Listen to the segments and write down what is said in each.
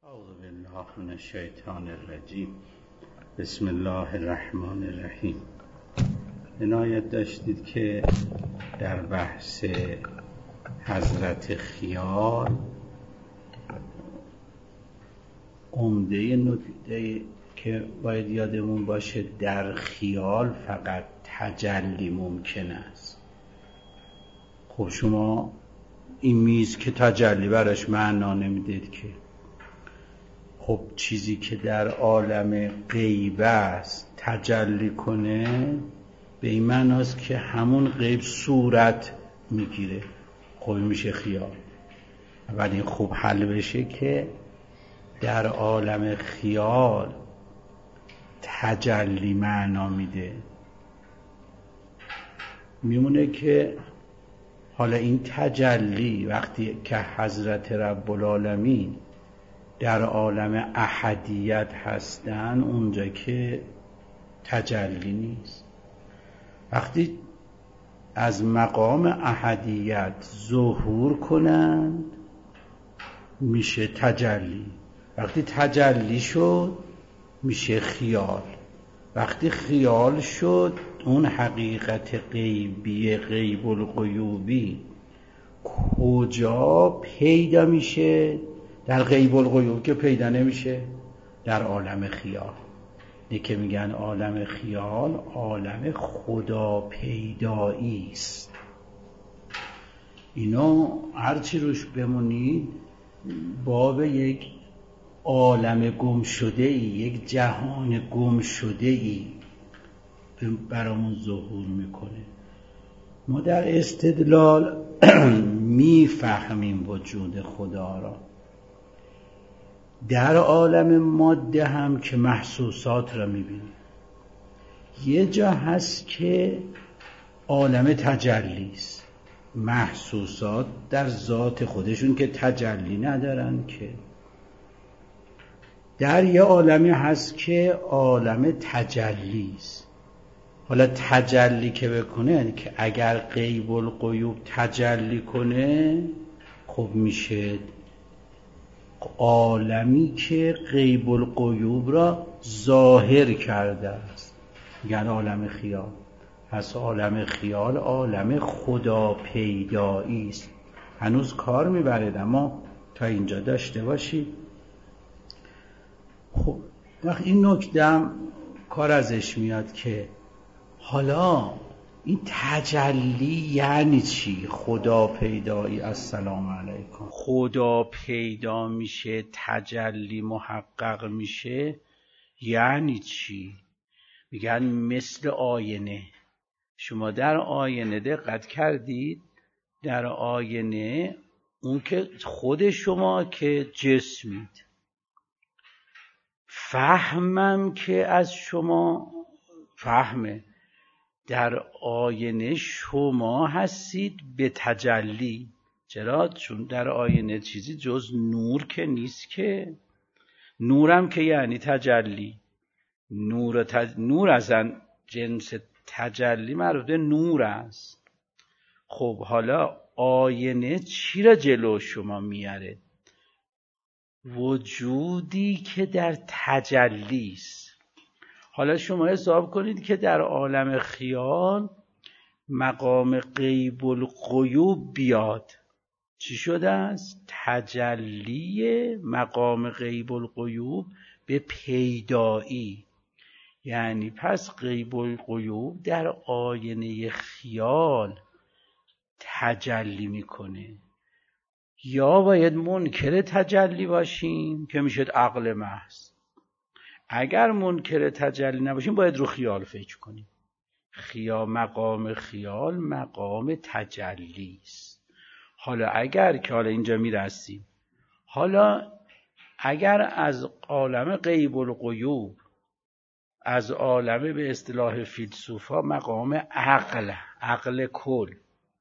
اعوذ بالله من الشیطان الرجیم. بسم الله الرحمن الرحیم. عنایت داشتید که در بحث حضرت خیال عمده نکته که باید یادمون باشه در خیال فقط تجلی ممکن است. خب شما این میز که تجلی براش معنا نمیدید که. خب چیزی که در عالم غیب است تجلی کنه به این معناست که همون غیب صورت میگیره. خب میشه خیال. ولی خوب حل بشه که در عالم خیال تجلی معنا میده. میمونه که حالا این تجلی وقتی که حضرت رب العالمین در عالم احدیت هستن اونجا که تجلی نیست. وقتی از مقام احدیت ظهور کنند میشه تجلی. وقتی تجلی شد میشه خیال. وقتی خیال شد اون حقیقت غیبی غیب الغیوبی کجا پیدا میشه؟ در غیب الغیوب که پیدا نمیشه، در عالم خیال. اینه که میگن عالم خیال عالم خدا پیدایی است. اینو هرچی روش بمونید باب یک عالم گم شده ای، یک جهان گم شده ای برامون ظهور میکنه. ما در استدلال میفهمیم وجود خدا را. در عالم ماده هم که محسوسات را میبینیم. یه جا هست که عالم تجلی است. محسوسات در ذات خودشون که تجلی ندارن که. در یه عالمی هست که عالم تجلی است. حالا تجلی که بکنه یعنی که اگر غیب الغیوب تجلی کنه خب میشه عالمی که غیب الغیوب را ظاهر کرده است. میگن عالم خیال. پس عالم خیال عالم خدا پیدایی است. هنوز کار میبرد اما تا اینجا داشته باشید. خب وقت این نکته کار ازش میاد که حالا این تجلی یعنی چی؟ خدا پیدایی. السلام علیکم. خدا پیدا میشه، تجلی محقق میشه یعنی چی؟ میگن مثل آینه. شما در آینه دقت کردید؟ در آینه اون که خود شما که جسمید، فهمم که از شما فهمه. در آینه شما هستید به تجلی. چرا؟ چون در آینه چیزی جز نور که نیست که. نورم که یعنی تجلی. نور اصلا جنس تجلی مربوط نور است. خب حالا آینه چی را جلو شما میاره؟ وجودی که در تجلی است. حالا شما حساب کنید که در عالم خیال مقام غیب الغیوب بیاد. چی شده است؟ تجلی مقام غیب الغیوب به پیدایی. یعنی پس غیب الغیوب در آینه خیال تجلی میکنه. یا باید منکر تجلی باشیم که میشد عقل محض. اگر منکر تجلی نباشیم باید رو خیال فکر کنیم. مقام خیال مقام تجلی است. حالا اگر که حالا اینجا میرسیم، حالا اگر از عالم غیب الغیوب، از عالم به اصطلاح فیلسوفا مقام عقل کل،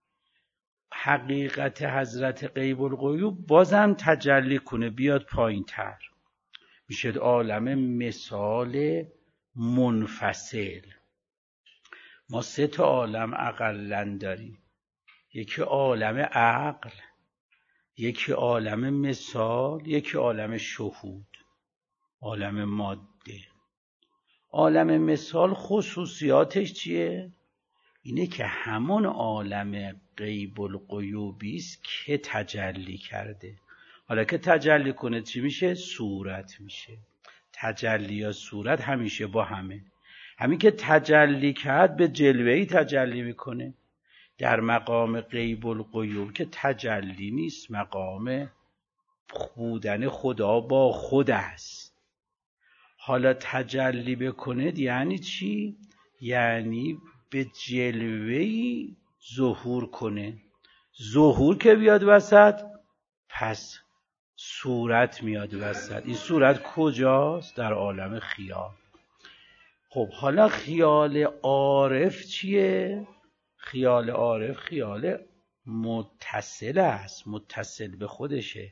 حقیقت حضرت غیب الغیوب بازم تجلی کنه بیاد پایین تر، میشه عالم مثال منفصل. ما 3 عالم اقلن داریم. یکی عالم عقل، یکی عالم مثال، یکی عالم شهود، عالم ماده. عالم مثال خصوصیاتش چیه؟ اینه که همون عالم غیب الغیوبی است که تجلی کرده. حالا که تجلی کنه چی میشه؟ صورت میشه. تجلی یا صورت همیشه با همه. همین که تجلی کرد به جلوه‌ای تجلی میکنه. در مقام غیب الغیوب که تجلی نیست، مقام بودن خدا با خود است. حالا تجلی بکنه یعنی چی؟ یعنی به جلوه‌ای ظهور کنه. ظهور که بیاد وسط، پس صورت میاد وسط. این صورت کجاست؟ در عالم خیال. خب حالا خیال عارف چیه؟ خیال عارف خیال متصل است، متصل به خودشه.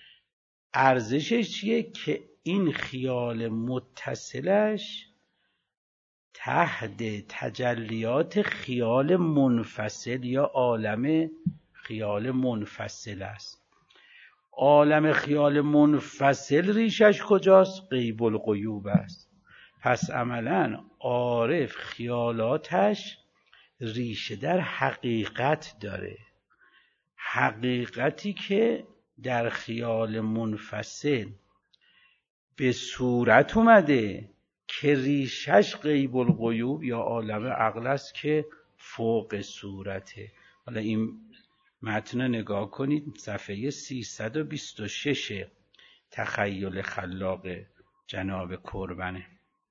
ارزشش چیه؟ که این خیال متصلش تحت تجلیات خیال منفصل یا عالم خیال منفصل است. عالم خیال منفصل ریشش کجاست؟ غیب الغیوب است. پس عملاً عارف خیالاتش ریشه در حقیقت داره. حقیقتی که در خیال منفصل به صورت اومده که ریشش غیب الغیوب یا عالم عقل است که فوق صورته. حالا این متن نگاه کنید، صفحه 326 تخیل خلاق جناب کربنه.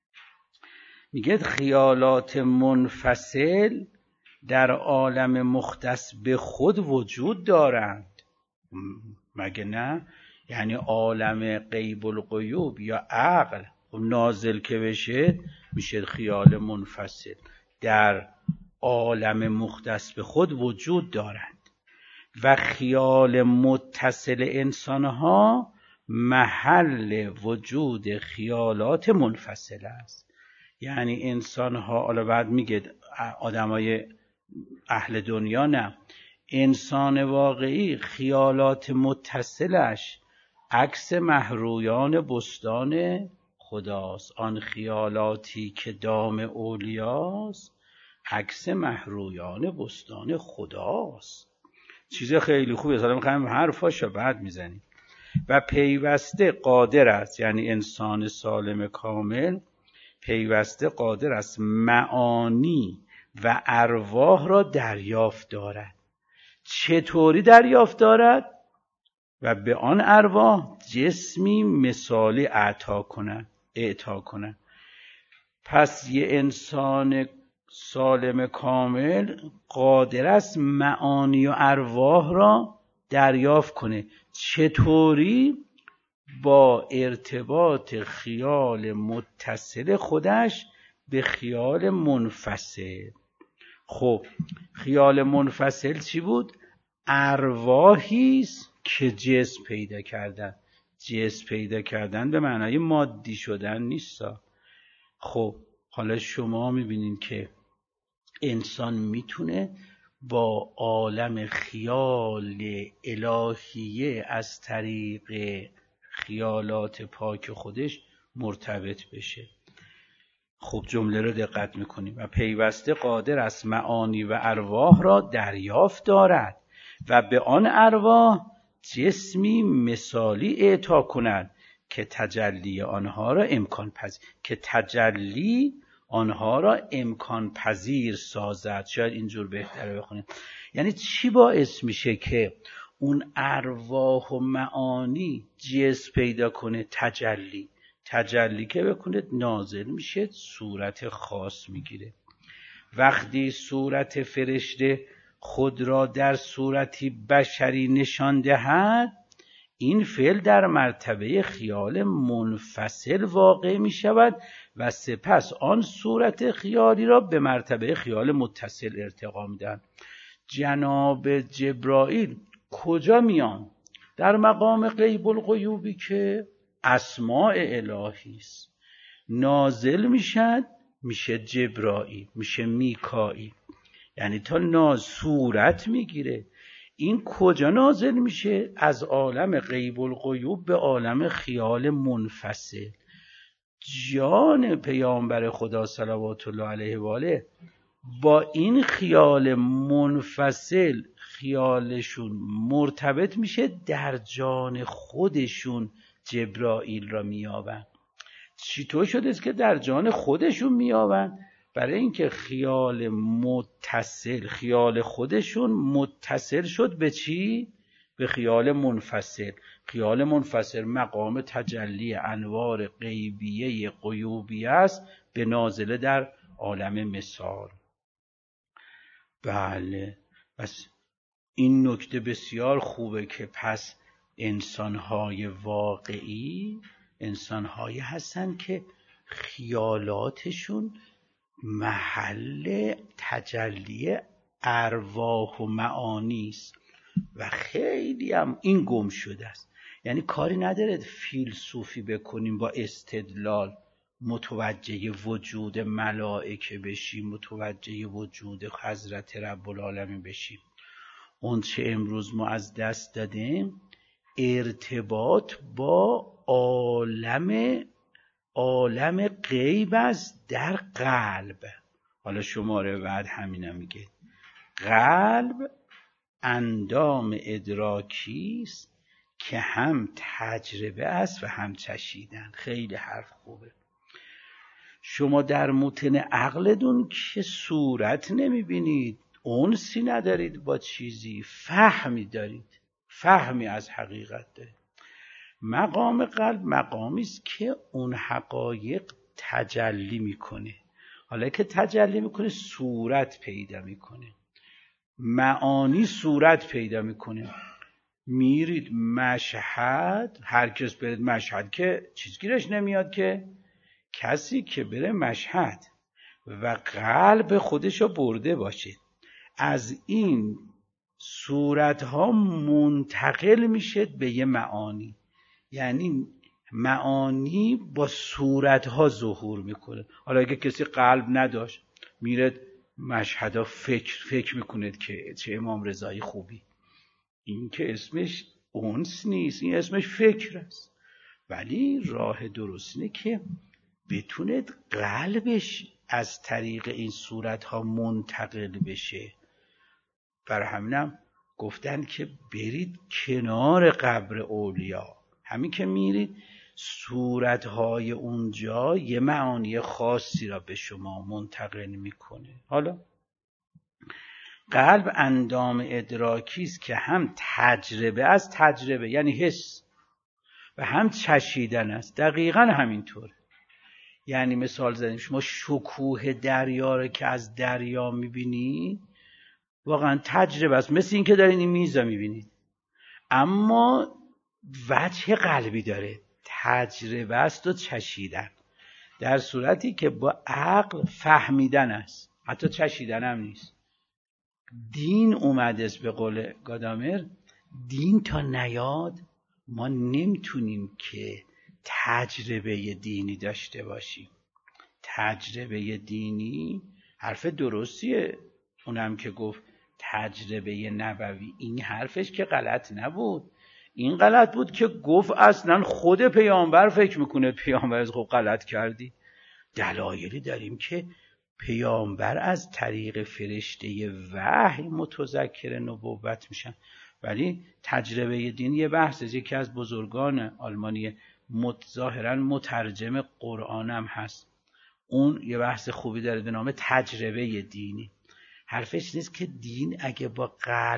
میگه خیالات منفصل در عالم مختص به خود وجود دارند. مگه نه؟ یعنی عالم غیب الغیوب یا عقل نازل که بشه میشه خیال منفصل، در عالم مختص به خود وجود دارند. و خیال متصل انسانها محل وجود خیالات منفصل است. یعنی انسانها، حالا بعد میگه آدمای اهل دنیا نه، انسان واقعی خیالات متصلش عکس مهرویان بستان خداست. آن خیالاتی که دام اولیاست عکس مهرویان بستان خداست. چیز خیلی خوبه. حالا میخوایم حرفاشو بعد میزنیم. و پیوسته قادر است، یعنی انسان سالم کامل پیوسته قادر است معانی و ارواح را دریافت دارد. چطوری دریافت دارد؟ و به آن ارواح جسمی مثالی اعطا کند. پس یه انسان سالم کامل قادر است معانی و ارواح را دریافت کنه. چطوری؟ با ارتباط خیال متصل خودش به خیال منفصل. خب خیال منفصل چی بود؟ ارواحیست که جسم پیدا کردن. جسم پیدا کردن به معنای مادی شدن نیستا. خب حالا شما میبینین که انسان میتونه با عالم خیال الهیه از طریق خیالات پاک خودش مرتبط بشه. خب جمله رو دقت میکنیم. و پیوسته قادر است معانی و ارواح را دریافت دارد و به آن ارواح جسمی مثالی اعطا کند که تجلی آنها را امکان پذیر سازد. شاید اینجور بهتره بخونیم. یعنی چی باعث میشه که اون ارواح و معانی جسم پیدا کنه؟ تجلی که بکنه نازل میشه، صورت خاص میگیره. وقتی صورت فرشته خود را در صورتی بشری نشان دهد، این فعل در مرتبه خیال منفصل واقع می شود و سپس آن صورت خیالی را به مرتبه خیال متصل ارتقا می دهند. جناب جبرائیل کجا میان؟ در مقام غیب الغیوبی که اسماء الهی است. نازل میشد، میشه جبرائیل، میشه میکائیل. یعنی تا صورت میگیره. این کجا نازل میشه؟ از عالم غیب الغیوب به عالم خیال منفصل. جان پیامبر خدا صلوات الله علیه و آله با این خیال منفصل خیالشون مرتبط میشه، در جان خودشون جبرائیل را میابن. چطور شده است که در جان خودشون میابن؟ برای اینکه خیال خودشون متصل شد به چی؟ به خیال منفصل. خیال منفصل مقام تجلی انوار غیبیه غیوبی است به نازله در عالم مثال. بله، پس این نکته بسیار خوبه که پس انسانهای واقعی انسانهایی هستن که خیالاتشون محل تجلی ارواح و معانی است و خیلی هم این گم شده است. یعنی کاری نداره فیلسوفی بکنیم با استدلال متوجه وجود ملائکه بشیم، متوجه وجود حضرت رب العالمین بشیم. اون چه امروز ما از دست دادیم ارتباط با عالم غیب است در قلب. حالا شماره بعد همینم میگه قلب اندام ادراکی است که هم تجربه است و هم چشیدن. خیلی حرف خوبه. شما در متن عقلتون که صورت نمیبینید، انسی ندارید با چیزی، فهمی دارید، فهمی از حقیقت دارید. مقام قلب مقامی است که اون حقایق تجلی میکنه. حالا که تجلی میکنه صورت پیدا میکنه، معانی صورت پیدا میکنه. میرید مشهد، هر کس برید مشهد که چیز گیرش نمیاد، که کسی که بره مشهد و قلب خودشو برده باشه از این صورتها منتقل میشه به یه معانی. یعنی معانی با صورتها ظهور میکنه. حالا اگه کسی قلب نداشت میره مشهدا فکر میکنه که چه امام رضایی خوبی، این که اسمش انس نیست، این اسمش فکر است. ولی راه درست اینه که بتونه قلبش از طریق این صورتها منتقل بشه. برای همینم گفتن که برید کنار قبر اولیا. همین که میرید صورتهای اونجا یه معانی خاصی را به شما منتقل میکنه. حالا قلب اندام ادراکی است که هم تجربه است، تجربه یعنی حس، و هم چشیدن است. دقیقاً همینطوره. یعنی مثال زدیم شما شکوه دریا رو که از دریا میبینید واقعا تجربه است، مثل این که دارین این میز رو میبینید، اما وجه قلبی داره، تجربه است و چشیدن. در صورتی که با عقل فهمیدن است، حتی چشیدن هم نیست. دین اومده است، به قول گادامر دین تا نیاد ما نمیتونیم که تجربه دینی داشته باشیم. تجربه دینی حرف درستیه، اونم که گفت تجربه نبوی، این حرفش که غلط نبود. این غلط بود که گفت اصلا خود پیامبر فکر میکنه پیامبر از خب غلط کردی. دلایلی داریم که پیامبر از طریق فرشته وحی متذکر نبوت میشن. ولی تجربه دین یه بحثه. یکی از بزرگان آلمانی ظاهرا مترجم قرآن هم هست، اون یه بحث خوبی داره به نام تجربه دینی. حرفش نیست که دین اگه با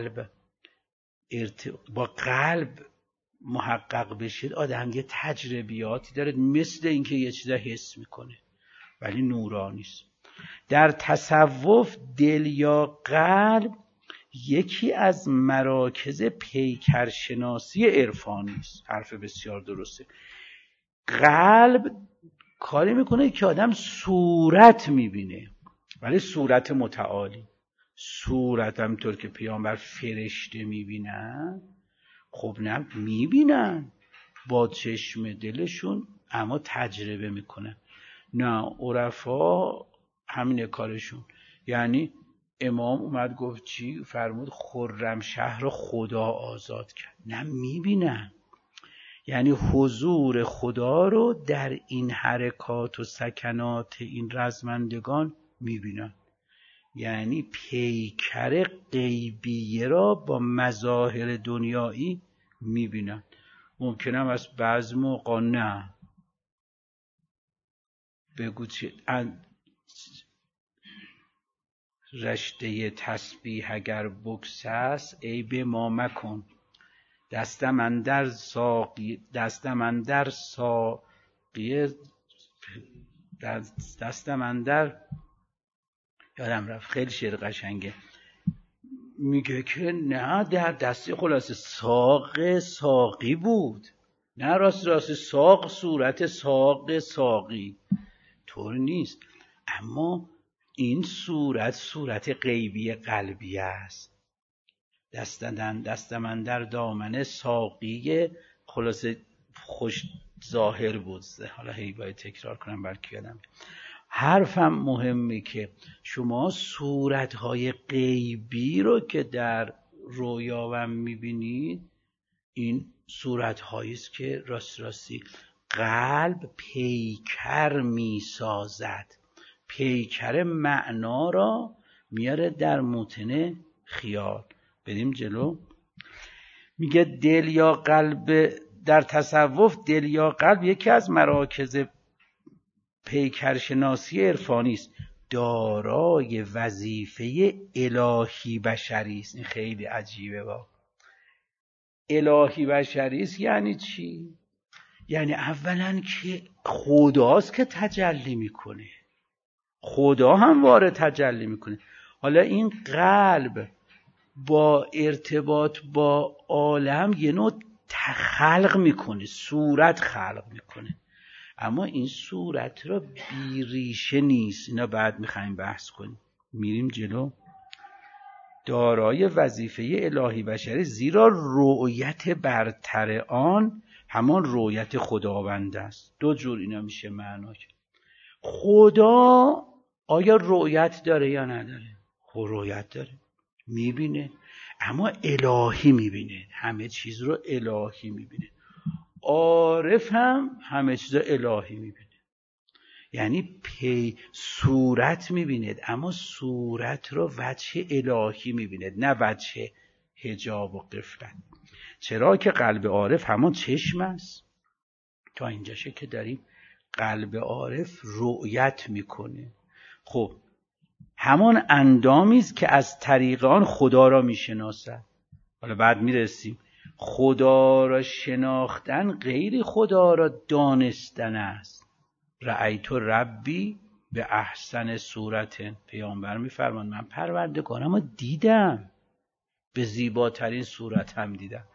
قلب محقق بشید آدم یه تجربیاتی داره مثل اینکه یه چیزا حس میکنه ولی نورانی است. در تصوف دل یا قلب یکی از مراکز پیکرشناسی عرفانی است. حرف بسیار درسته. قلب کاری میکنه که آدم صورت میبینه، ولی صورت متعالی. صورت همینطور که پیامبر فرشته میبینن، خب نه میبینن با چشم دلشون، اما تجربه میکنن. نه عرفا همینه کارشون. یعنی امام اومد گفت چی؟ فرمود خرم شهر خدا آزاد کرد. نه میبینن، یعنی حضور خدا رو در این حرکات و سکنات این رزمندگان میبینن، یعنی پیکر غیبیه را با مظاهر دنیایی میبینن. ممکنم از بعض موقع نه بگو چه رشته تسبیح اگر بگسست عیب ما مکن، دستم اندر ساقیه دستم اندر یادم رفت، خیلی شعر قشنگه. میگه که نه در دستی خلاصه ساقی بود، نه راست ساق صورت ساقی طور نیست، اما این صورت غیبی قلبی است. دستم اندر دامن ساقی خلاصه خوش ظاهر بود. حالا هی باید تکرار کنم بلکه یادم. حرفم مهمه که شما صورتهای غیبی رو که در رویاوم میبینید، این صورتهایی است که راستی قلب پیکر میسازد، پیکر معنا را میاره در متن خیال. بریم جلو. میگه دل یا قلب، در تصوف دل یا قلب یکی از مراکز پیکرشناسی عرفانی است، دارای وظیفه الهی بشری است. این خیلی عجیبه. با الهی بشری است یعنی چی؟ یعنی اولا که خداست که تجلی میکنه، خدا هم وارد تجلی میکنه. حالا این قلب با ارتباط با عالم یه نوع خلق میکنه، صورت خلق میکنه، اما این صورت را بی ریشه نیست. اینا بعد میخوایم بحث کنیم. میریم جلو. دارای وظیفه الهی بشری، زیرا رؤیت برتر آن همان رؤیت خداوند است. دو جور اینا میشه معنا کرد. خدا آیا رؤیت داره یا نداره؟ خب رؤیت داره، میبینه، اما الهی میبینه، همه چیز رو الهی میبینه. عارف هم همه چیز رو الهی میبینه، یعنی صورت میبیند، اما صورت رو وجه الهی میبیند، نه وجه حجاب و غفلت. چرا که قلب عارف همان چشم است. تا اینجاشه که داریم قلب عارف رؤیت میکنه. خب همان اندامی است که از طریق آن خدا را میشناسد. حالا بعد میرسیم. خدا را شناختن غیر خدا را دانستن است. رأیت ربی به احسن صورت. پیامبر میفرمان من پروردگارم رو دیدم، به زیباترین صورت هم دیدم.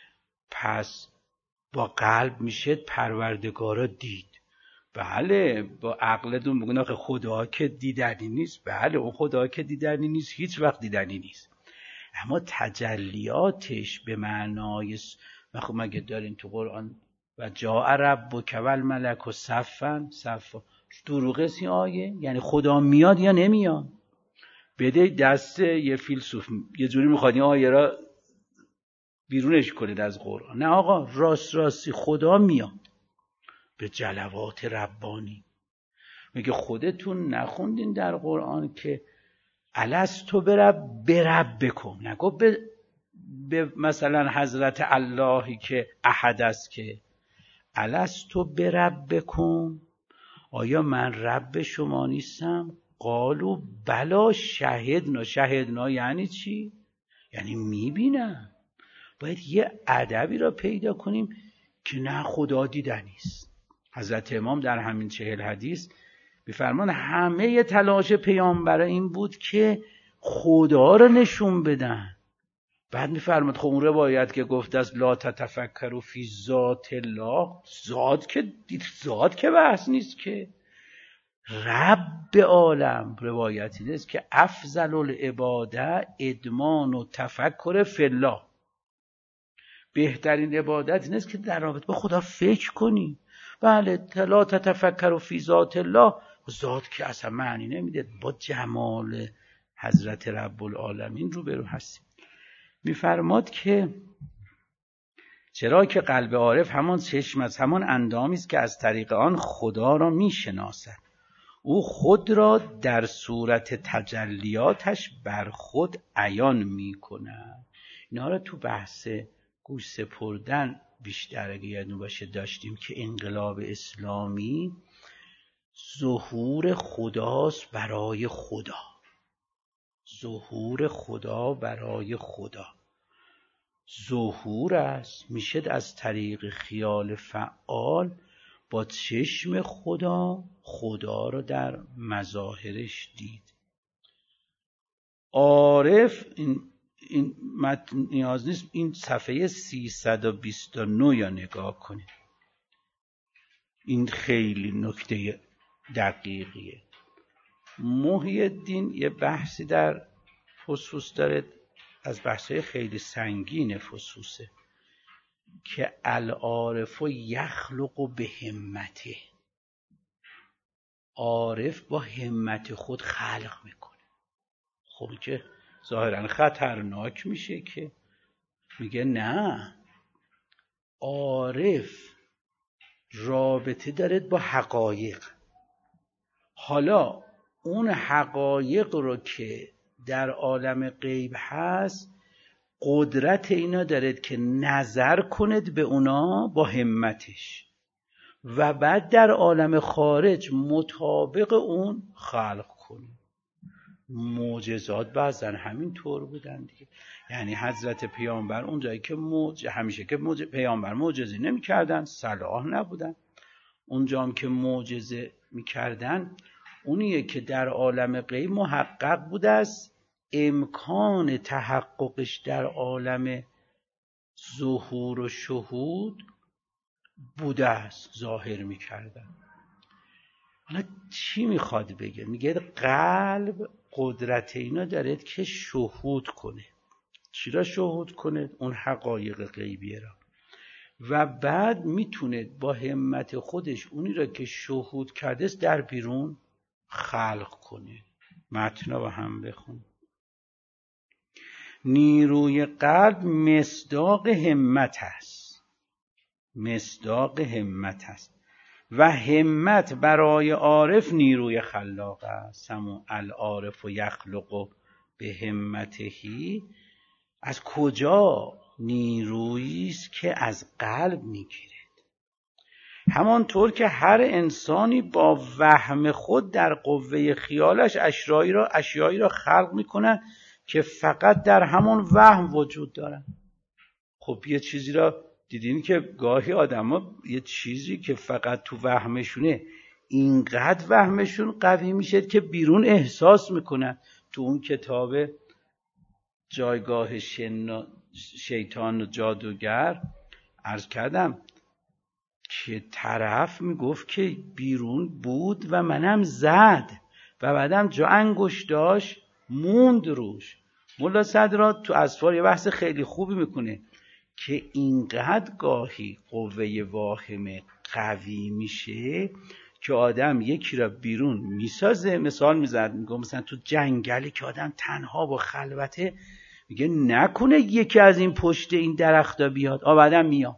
پس با قلب میشه پروردگار رو دید. بله با عقلتون بگون آخه خدا که دیدنی نیست. بله اون خدا که دیدنی نیست، هیچ وقت دیدنی نیست، اما تجلیاتش به معنای خب مگه دارین تو قرآن و جاء ربک والملک صفا صفا، دروغه سی آیه؟ یعنی خدا میاد یا نمیاد؟ بده دست یه فیلسوف یه جوری میخواد این آیه را بیرونش کنید از قرآن. نه آقا، راستی خدا میاد به جلوات ربانی. میگه خودتون نخوندین در قرآن که الستو برب بکن، نگو به مثلا حضرت اللهی که احد است، که الستو برب بکن، آیا من رب شما نیستم؟ قالو بلا شهدنا یعنی چی؟ یعنی میبینم. باید یه ادبی را پیدا کنیم که نه خدا دیدنی است. حضرت امام در همین 40 حدیث میفرمان همه تلاش پیامبر این بود که خدا رو نشون بدن. بعد میفرماد خب اون روایت که گفته است لا تتفکروا فی ذات الله، ذات که بحث نیست که. رب عالم روایتی نیست که افضل العباده ادمان و تفکر فی الله، بهترین عبادت نیست که در رابطه با خدا فکر کنی. بله لا تتفکروا فی ذات الله، ذات که اصلا معنی نمیده، با جمال حضرت رب العالمین روبرو هستیم. میفرماد که چرا که قلب عارف همان چشم است، همان اندامی است که از طریق آن خدا را میشناسد. او خود را در صورت تجلیاتش بر خود عیان میکند. اینا را تو بحث گوش سپردن بیشتر اگه یادتون باشه داشتیم که انقلاب اسلامی ظهور خداست برای خدا، ظهور خدا برای خدا. ظهور است میشه از طریق خیال فعال با چشم خدا رو در مظاهرش دید. عارف این متن نیاز نیست، این صفحه 329 یا نگاه کنید، این خیلی نکته دقیقیه. محی الدین یه بحثی در فصوص داره، از بحثای خیلی سنگین فصوصه، که العارف یخلق به همته، عارف با همت خود خلق میکنه. خب که ظاهرا خطرناک میشه، که میگه نه، عارف رابطه داره با حقایق. حالا اون حقایق رو که در عالم غیب هست قدرت اینا دارد که نظر کند به اونا با همتش و بعد در عالم خارج مطابق اون خلق کنه. معجزات بعضن همین طور بودن دیگه. یعنی حضرت پیامبر اون جایی که همیشه که پیامبر معجزه نمی کردن صلاح نبودن، اونجا هم که معجزه می کردن اونیه که در عالم غیب محقق بوده است، امکان تحققش در عالم ظهور و شهود بوده است، ظاهر می کردن. حالا چی میخواد بگه؟ میگه قلب قدرت اینا دارد که شهود کنه. چی را شهود کنه؟ اون حقایق غیبیه را. و بعد میتونه با همت خودش اونی را که شهود کرده است در بیرون خلق کنه. متن با هم بخون. نیروی قلب مصداق همت است، مصداق همت است و همت برای عارف نیروی خلاق است. همون العارف و یخلق به همتهی، از کجا؟ نیرویی است که از قلب میگیرد. همانطور که هر انسانی با وهم خود در قوه خیالش اشیایی را خلق میکنه که فقط در همون وهم وجود دارن. خب یه چیزی را دیدین که گاهی آدما یه چیزی که فقط تو وهمشونه اینقدر وهمشون قوی میشه که بیرون احساس میکنن. تو اون کتاب جایگاه شیطان و جادوگر عرض کردم که طرف میگفت که بیرون بود و منم زد و بعدم جا انگشت داشت موند روش. ملا صدرا تو اسفار یه بحث خیلی خوبی میکنه که اینقدر گاهی قوه واهمه قوی میشه که آدم یکی را بیرون میسازه. مثال میزد، میگه مثلا تو جنگلی که آدم تنها با خلوته، میگه نکنه یکی از این پشت این درختا بیاد، بعدم میاد.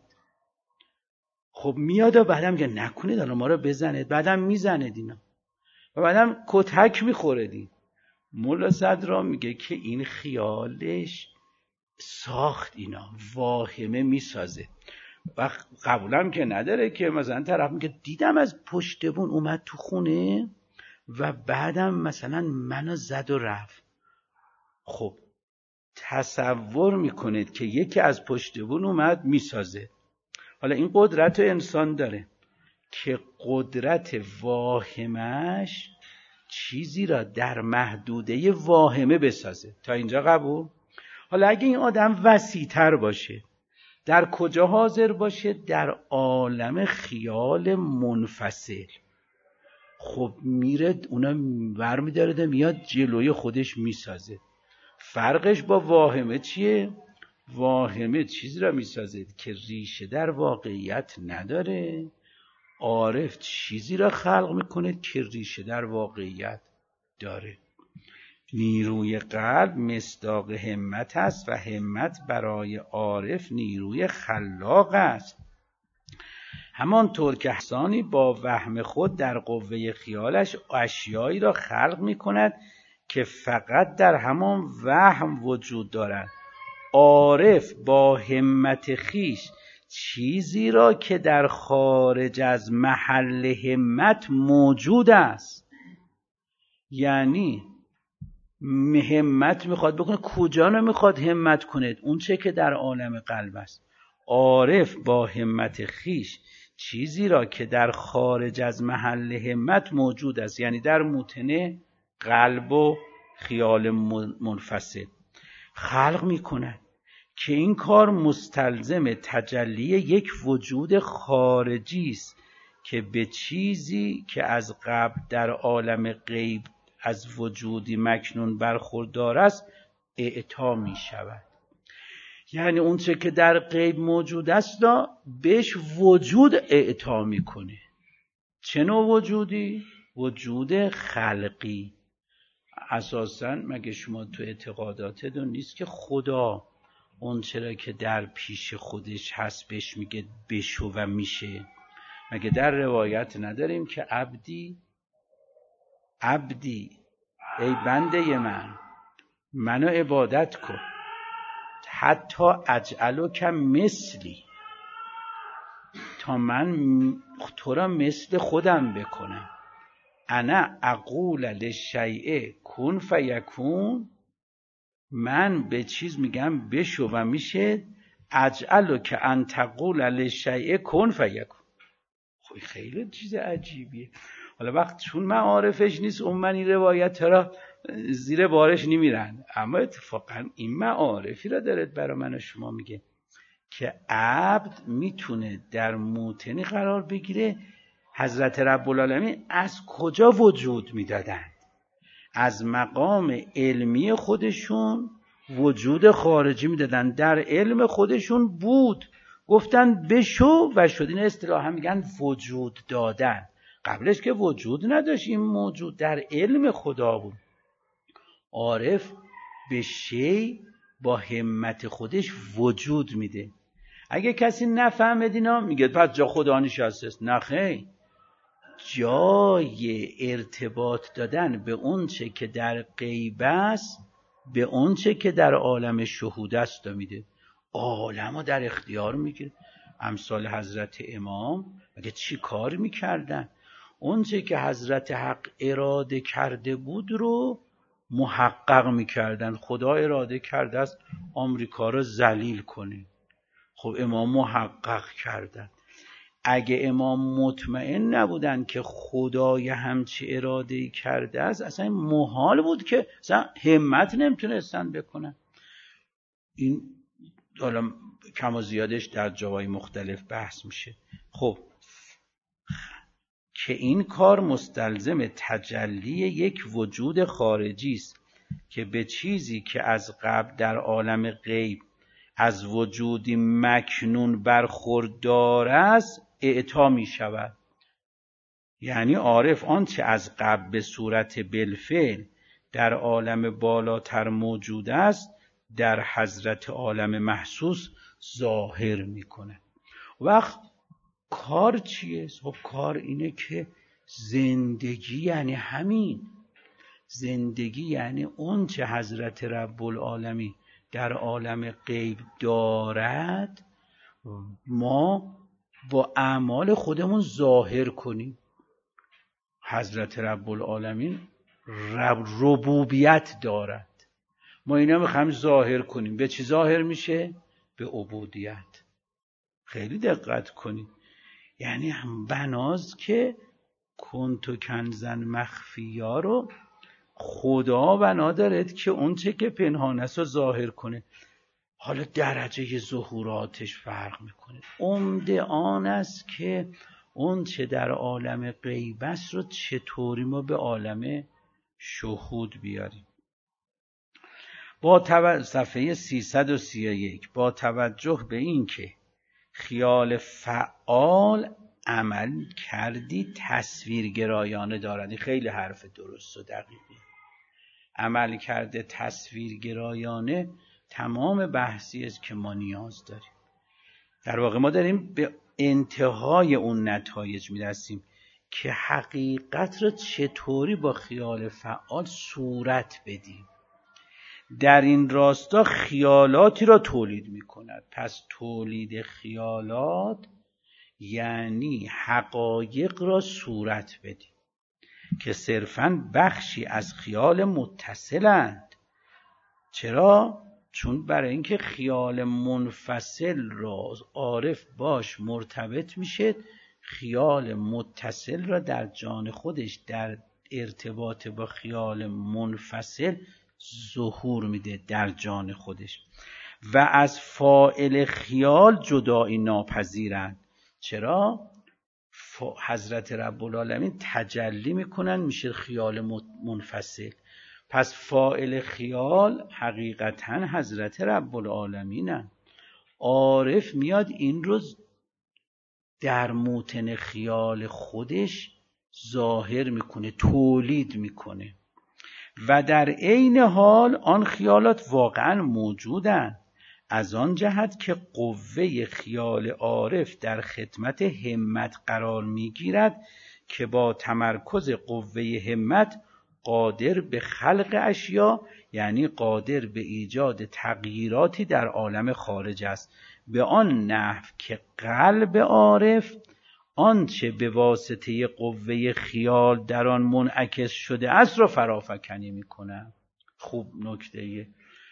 خب میاد و بعدم میگه نکنه دارم ما رو بزنه، بعدم میزنه دینا و بعدم کتک میخوره دین. مولا صدرا میگه که این خیالش ساخت اینا، واهمه میسازه و قبولم که نداره که مثلا طرف میگه دیدم از پشت بون اومد تو خونه و بعدم مثلا منو زد و رفت. خب تصور میکنید که یکی از پشت بون اومد میسازه. حالا این قدرت انسان داره که قدرت واهمش چیزی را در محدوده واهمه بسازه. تا اینجا قبول؟ حالا اگه این آدم وسیع‌تر باشه، در کجا حاضر باشه؟ در عالم خیال منفصل. خب میره اونا برمی‌داره میاد جلوی خودش میسازه. فرقش با واهمه چیه؟ واهمه چیزی را میسازه که ریشه در واقعیت نداره. عارف چیزی را خلق میکنه که ریشه در واقعیت داره. نیروی قلب مصداق همت است و همت برای عارف نیروی خلاق است. همانطور که احسانی با وهم خود در قوه خیالش اشیایی را خلق می کند که فقط در همان وهم وجود دارد، عارف با همت خیش چیزی را که در خارج از محل همت موجود است، یعنی همت میخواد بکنه، کجا نمیخواد همت کنه؟ اون چه که در عالم قلب است. عارف با همت خیش چیزی را که در خارج از محل همت موجود است، یعنی در موطن قلب و خیال منفصل خلق میکنه که این کار مستلزم تجلی یک وجود خارجی است که به چیزی که از قبل در عالم غیب از وجودی مکنون برخوردار است اعطا می شود. یعنی اون چه که در غیب موجود است بهش وجود اعطا میکنه. چه نوع وجودی؟ وجود خلقی. اساساً مگه شما تو اعتقاداتتون نیست که خدا اون چرا که در پیش خودش هست بهش میگه بشو و میشه؟ مگه در روایت نداریم که عبدی ای بنده منو عبادت کن حتی اجعلک مثلی، تا من تو را مثل خودم بکنم. انا اقول للشیء کن فیکون، من به چیز میگم بشو و میشه. اجعلک ان تقول للشیء کن فیکون. خب خیلی چیز عجیبیه. حالا وقت چون معارفش نیست اون من این روایت را زیر بارش نمیرن، اما اتفاقا این معارفی را داره برای من و شما میگه که عبد میتونه در موطنی قرار بگیره حضرت رب العالمین از کجا وجود میدادن؟ از مقام علمی خودشون وجود خارجی میدادن، در علم خودشون بود، گفتن بشو و شد. این اصطلاحا میگن وجود دادن. قبلش که وجود نداشت، این موجود در علم خدا بود. عارف به شی با همت خودش وجود میده. اگه کسی نفهمد اینا میگه پس جا خدا نشسته است. نه خیر، جای ارتباط دادن به اون چه که در غیب است به اون چه که در عالم شهود است میده. عالمو در اختیار میگیره. امثال حضرت امام مگه چی کار میکردن؟ اون چه که حضرت حق اراده کرده بود رو محقق میکردن. خدا اراده کرده است آمریکا رو ذلیل کنه، خب امام محقق کردن. اگه امام مطمئن نبودن که خدای همچی اراده‌ای کرده است، اصلا محال بود که اصلا همت نمیتونستن بکنن. این حالا کم و زیادش در جاهای مختلف بحث میشه. خب که این کار مستلزم تجلی یک وجود خارجی است که به چیزی که از قبل در عالم غیب از وجودی مکنون برخوردار است اعطا می شود. یعنی عارف آنچه از قبل به صورت بالفعل در عالم بالاتر موجود است در حضرت عالم محسوس ظاهر می کنه. وقت کار چیه؟ خب کار اینه که زندگی یعنی همین. زندگی یعنی اون چه حضرت رب العالمین در عالم غیب دارد ما با اعمال خودمون ظاهر کنیم. حضرت رب العالمین ربوبیت دارد، ما اینا میخوایم ظاهر کنیم. به چی ظاهر میشه؟ به عبودیت. خیلی دقت کنید. یعنی هم بناز که کنتو کنزن مخفیا رو خدا بنا دارد که اون چه که پنهان است رو ظاهر کنه. حالا درجه ظهوراتش فرق میکنه. عمده آن است که اون چه در عالم غیب است رو چطوری ما به عالم شهود بیاریم. صفحه 331 با توجه به این که خیال فعال عمل کردی تصویرگرایانه دارد. خیلی حرف درست و دقیقی. عمل کرده تصویرگرایانه تمام بحثی است که ما نیاز داریم. در واقع ما داریم به انتهای اون نتایج میرسیم که حقیقت را چطوری با خیال فعال صورت بدیم. در این راستا خیالاتی را تولید میکند. پس تولید خیالات یعنی حقایق را صورت بدیم که صرفاً بخشی از خیال متصلند. چرا؟ چون برای اینکه خیال منفصل را عارف باش مرتبط میشه، خیال متصل را در جان خودش در ارتباط با خیال منفصل ظهور میده در جان خودش و از فاعل خیال جدایی ناپذیرند. چرا؟ حضرت رب العالمین تجلی میکنن میشه خیال منفصل. پس فاعل خیال حقیقتا حضرت رب العالمینن. عارف میاد این رو در موطن خیال خودش ظاهر میکنه، تولید میکنه و در عین حال آن خیالات واقعا موجودن، از آن جهت که قوه خیال عارف در خدمت همت قرار میگیرد که با تمرکز قوه همت قادر به خلق اشیا، یعنی قادر به ایجاد تغییراتی در عالم خارج است، به آن نحو که قلب عارف آنچه به واسطه قوه خیال در آن منعکس شده است را فرافکنی میکنه. خوب نکته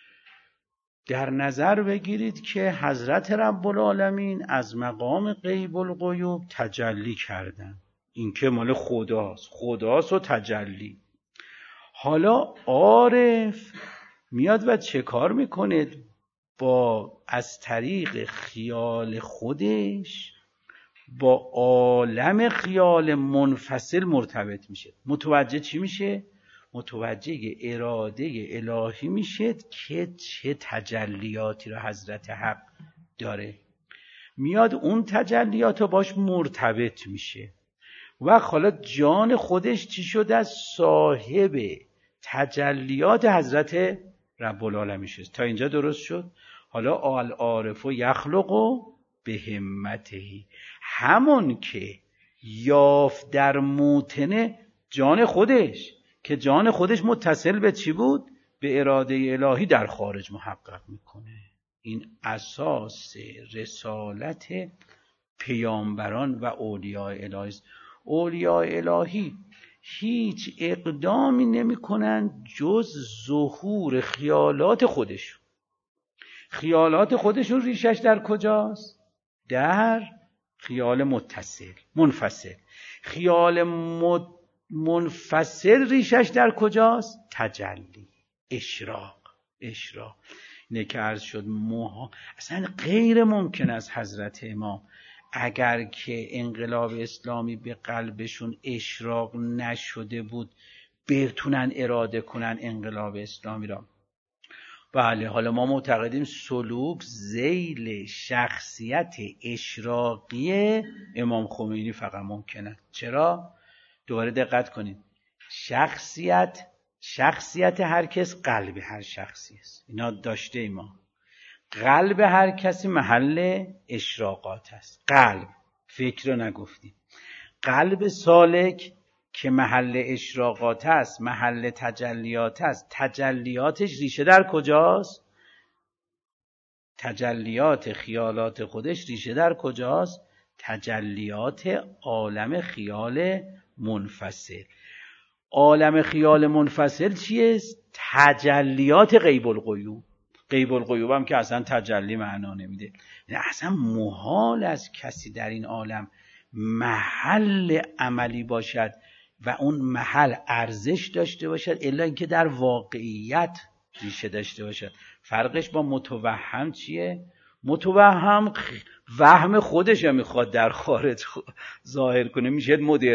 در نظر بگیرید که حضرت رب العالمین از مقام غیب الغیوب تجلی کردن. این که مال خداست و تجلی. حالا عارف میاد و چه کار میکنه؟ با از طریق خیال خودش با عالم خیال منفصل مرتبط میشه. متوجه چی میشه؟ متوجه اراده الهی میشه که چه تجلیاتی را حضرت حق داره. میاد اون تجلیات رو باش مرتبط میشه و حالا جان خودش چی شده؟ از صاحب تجلیات حضرت رب العالمین شد. تا اینجا درست شد؟ حالا العارف و یخلق به همتهی، همون که یافت در موطن جان خودش، که جان خودش متصل به چی بود؟ به اراده الهی در خارج محقق میکنه. این اساس رسالت پیامبران و اولیاء الهی است. اولیاء الهی هیچ اقدامی نمی کنند جز ظهور خیالات خودشون. خیالات خودشون ریشش در کجاست؟ در خیال منفصل. خیال منفصل ریشش در کجاست؟ تجلی، اشراق. اینه که عرض شد اصلا غیر ممکن است حضرت امام اگر که انقلاب اسلامی به قلبشون اشراق نشده بود بتونن اراده کنن انقلاب اسلامی را. بله، حالا ما معتقدیم سلوک ذیل شخصیت اشراقی امام خمینی فقط ممکنه. چرا؟ دوباره دقت کنید، شخصیت هر کس قلب هر شخصی است. اینا داشته ما. قلب هر کسی محل اشراقات است. قلب، فکر رو نگفتیم. قلب سالک که محل اشراقات است، محل تجلیات است، تجلیاتش ریشه در کجاست؟ تجلیات خیالات خودش ریشه در کجاست؟ تجلیات عالم خیال منفصل. عالم خیال منفصل چیست؟ تجلیات غیب الغیوب. غیب الغیوب هم که اصلا تجلی معنا نمیده. اصلا محال است کسی در این عالم محل عملی باشد و اون محل ارزش داشته باشد الا اینکه در واقعیت ریشه داشته باشد. فرقش با متوهم چیه؟ متوهم وهم خودش هم میخواد در خارج ظاهر کنه، میشه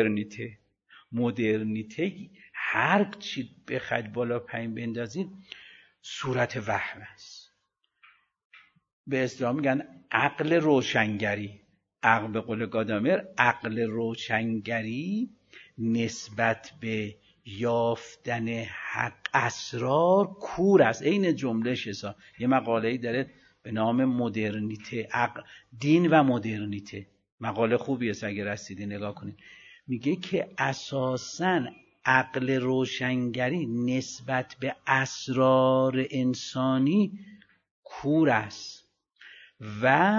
مدرنیته هر چی بخواید بالا پایین بندازید صورت وهم است. به اسلام میگن عقل روشنگری. عقل به قول گادامر، عقل روشنگری نسبت به یافتن حق اسرار کور است. این جمله شسا یه مقاله‌ای داره به نام مدرنیته، دین و مدرنیته. مقاله خوبیه اگه رسیدی نگاه کنید. میگه که اساساً عقل روشنگری نسبت به اسرار انسانی کور است و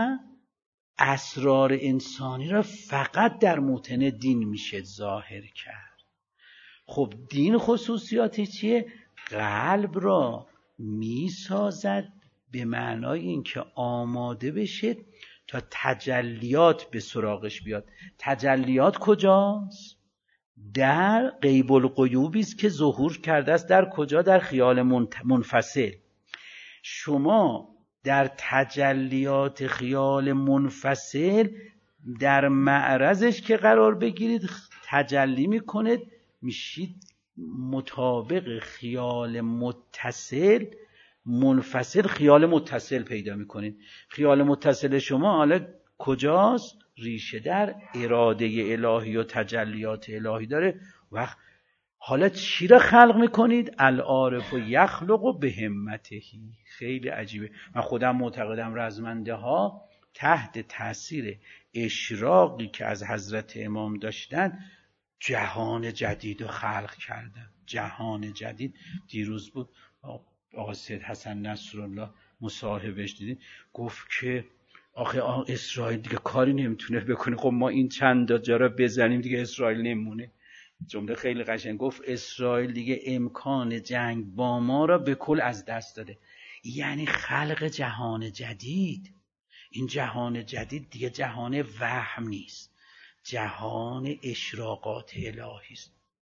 اسرار انسانی را فقط در موطن دین میشه ظاهر کرد. خب دین خصوصیاتش چیه؟ قلب را میسازد به معنای اینکه آماده بشه تا تجلیات به سراغش بیاد. تجلیات کجاست؟ در غیب الغیوبی است که ظهور کرده است. در کجا؟ در خیال منفصل. شما در تجلیات خیال منفصل در معرضش که قرار بگیرید تجلی میکنید، میشید مطابق خیال متصل منفصل خیال متصل پیدا میکنید. خیال متصل شما حالا کجاست؟ ریشه در اراده الهی و تجلیات الهی داره. وقت حالا چی را خلق میکنید؟ العارف و یخلق و به همتهی. خیلی عجیبه. من خودم معتقدم رزمنده ها تحت تاثیر اشراقی که از حضرت امام داشتن جهان جدید رو خلق کردن. جهان جدید. دیروز بود آقا سید حسن نصرالله مصاحبهش دیدین، گفت که آخه اسرائیل دیگه کاری نمیتونه بکنه، خب ما این چند جا را بزنیم دیگه اسرائیل نمونه. جمله خیلی قشنگ گفت اسرائیل دیگه امکان جنگ با ما را به کل از دست داده. یعنی خلق جهان جدید. این جهان جدید دیگه جهان وهم نیست، جهان اشراقات الهی است.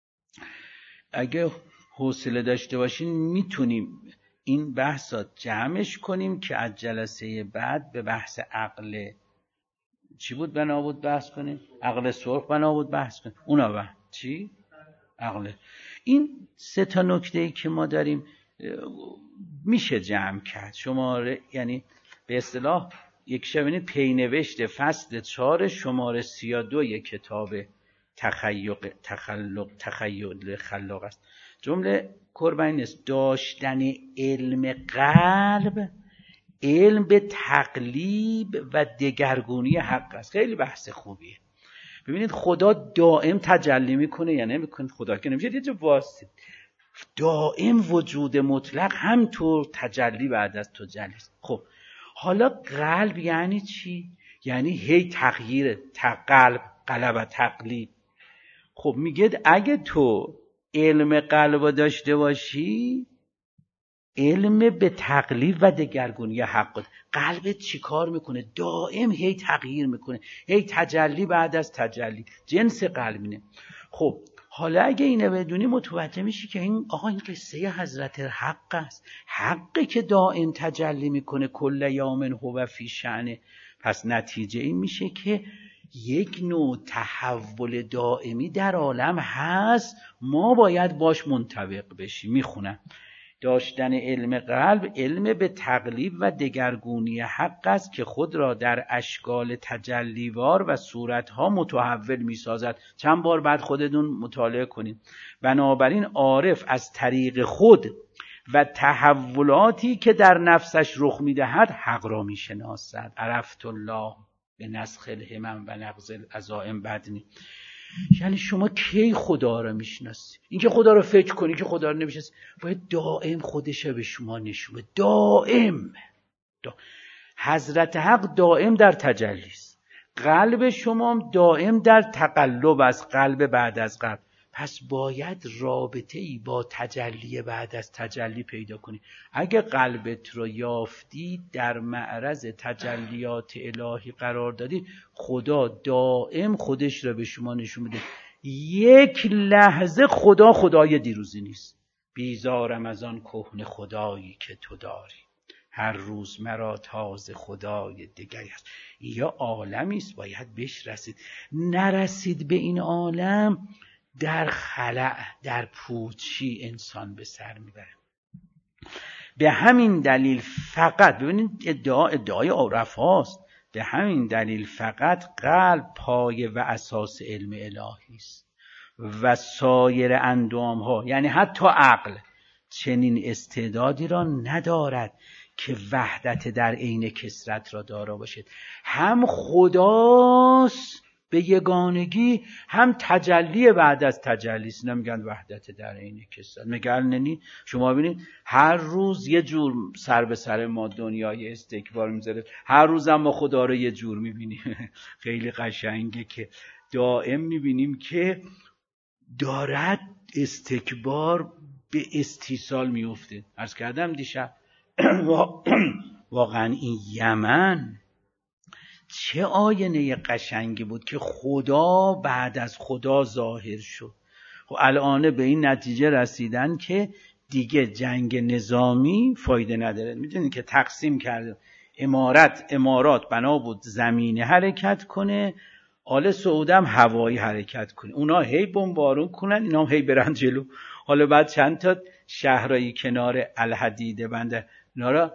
اگه حوصله داشته باشین میتونیم این بحثات جمعش کنیم که از جلسه بعد به بحث عقل چی بود بنا بود بحث کنیم؟ عقل سرخ بنا بود بحث کنیم. اونا بعد چی؟ عقل. این سه تا نکته‌ای که ما داریم میشه جمع کرد. شماره یعنی به اصطلاح یک شبینه پینوشت فصل 4 شماره 32 کتاب تخیل خلاق است. جمله قربانی است. داشتن علم قلب علم به تقلیب و دگرگونی حق است. خیلی بحث خوبیه. ببینید خدا دائم تجلی میکنه یا نمیکنه؟ خدا که نمیشه یه جا واسطه، دائم وجود مطلق همطور تجلی بعد از تجلی است. خب حالا قلب یعنی چی؟ یعنی هی تغییر قلب و تقلیب. خب میگه اگه تو علم قلب داشته باشی علم به تقلیب و دگرگونی حق. قلبت چی کار میکنه؟ دائم هی تغییر میکنه، هی تجلی بعد از تجلی. جنس قلب اینه. خب حالا اگه اینه بدونی متوجه میشی که این قصه حضرت حق است. حقی که دائم تجلی میکنه کل یوم هو فی شأنه. پس نتیجه این میشه که یک نوع تحول دائمی در عالم هست، ما باید باش منطبق بشیم. میخونم داشتن علم قلب علم به تقلیب و دگرگونی حق است که خود را در اشکال تجلیوار و صورتها متحول می‌سازد. چند بار بعد خودتون مطالعه کنید. بنابراین عارف از طریق خود و تحولاتی که در نفسش رخ می‌دهد حق را می‌شناسد. عرفت الله به نسخ الهمم و نقض العزائم بدنی. یعنی شما کی خدا رو میشناسی؟ اینکه خدا رو فکر کنی که خدا رو نمیشناسی، باید دائم خودش به شما نشون بده. دائم. حضرت حق دائم در تجلی است. قلب شما دائم در تقلب از قلب بعد از قلب. پس باید رابطه ای با تجلی بعد از تجلی پیدا کنی. اگه قلبت رو یافتی در معرض تجلیات الهی قرار دادی، خدا دائم خودش رو به شما نشون میده. یک لحظه خدا خدای دیروزی نیست. بیزارم از آن کهنه خدایی که تو داری، هر روز مرا تازه خدای دیگری است. یا عالمی است باید بهش رسید. نرسید به این عالم در خلأ در پوچی انسان به سر میبره. به همین دلیل فقط ببینید ادعای عرف هاست. به همین دلیل فقط قلب پایه و اساس علم الهی است. و سایر اندام ها، یعنی حتی عقل، چنین استعدادی را ندارد که وحدت در عین کثرت را دارا باشد. هم خداست به یگانگی، هم تجلی بعد از تجلی است. نمیگن وحدت در عین کثرت، میگن شما ببینید هر روز یه جور سر به سر ما دنیای استکبار میذاره، هر روز هم ما خدا رو یه جور میبینیم. خیلی قشنگه که دائم میبینیم که دارد استکبار به استیصال میفته. عرض کردم دیشب واقعا این یمن چه آینه قشنگی بود که خدا بعد از خدا ظاهر شد. خب الان به این نتیجه رسیدن که دیگه جنگ نظامی فایده نداره. میدونید که تقسیم کرده، امارات بنا بود زمینی حرکت کنه، آل سعود هم هوایی حرکت کنه، اونا هی بمبارون کنن، اینا هم هی برن جلو. حالا بعد چند تا شهرهای کنار الحدیده بنده اینا را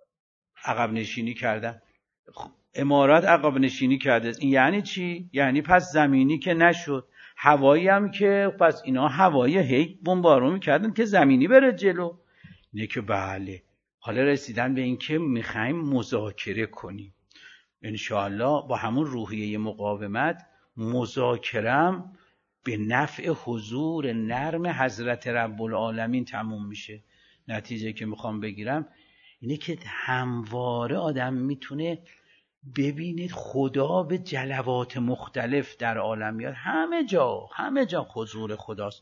عقب نشینی کردن. امارات عقب نشینی کرده. این یعنی چی؟ یعنی پس زمینی که نشد، هوایی هم که پس اینا هوایی هی بمبارون میکردن که زمینی بره جلو. اینه که بله، حالا رسیدن به این که میخوایم مذاکره کنیم انشاءالله با همون روحیه مقاومت. مذاکرم به نفع حضور نرم حضرت رب العالمین تموم میشه. نتیجه که میخوام بگیرم اینه که همواره آدم میتونه ببینید خدا به جلوات مختلف در عالم میاد. همه جا حضور خداست.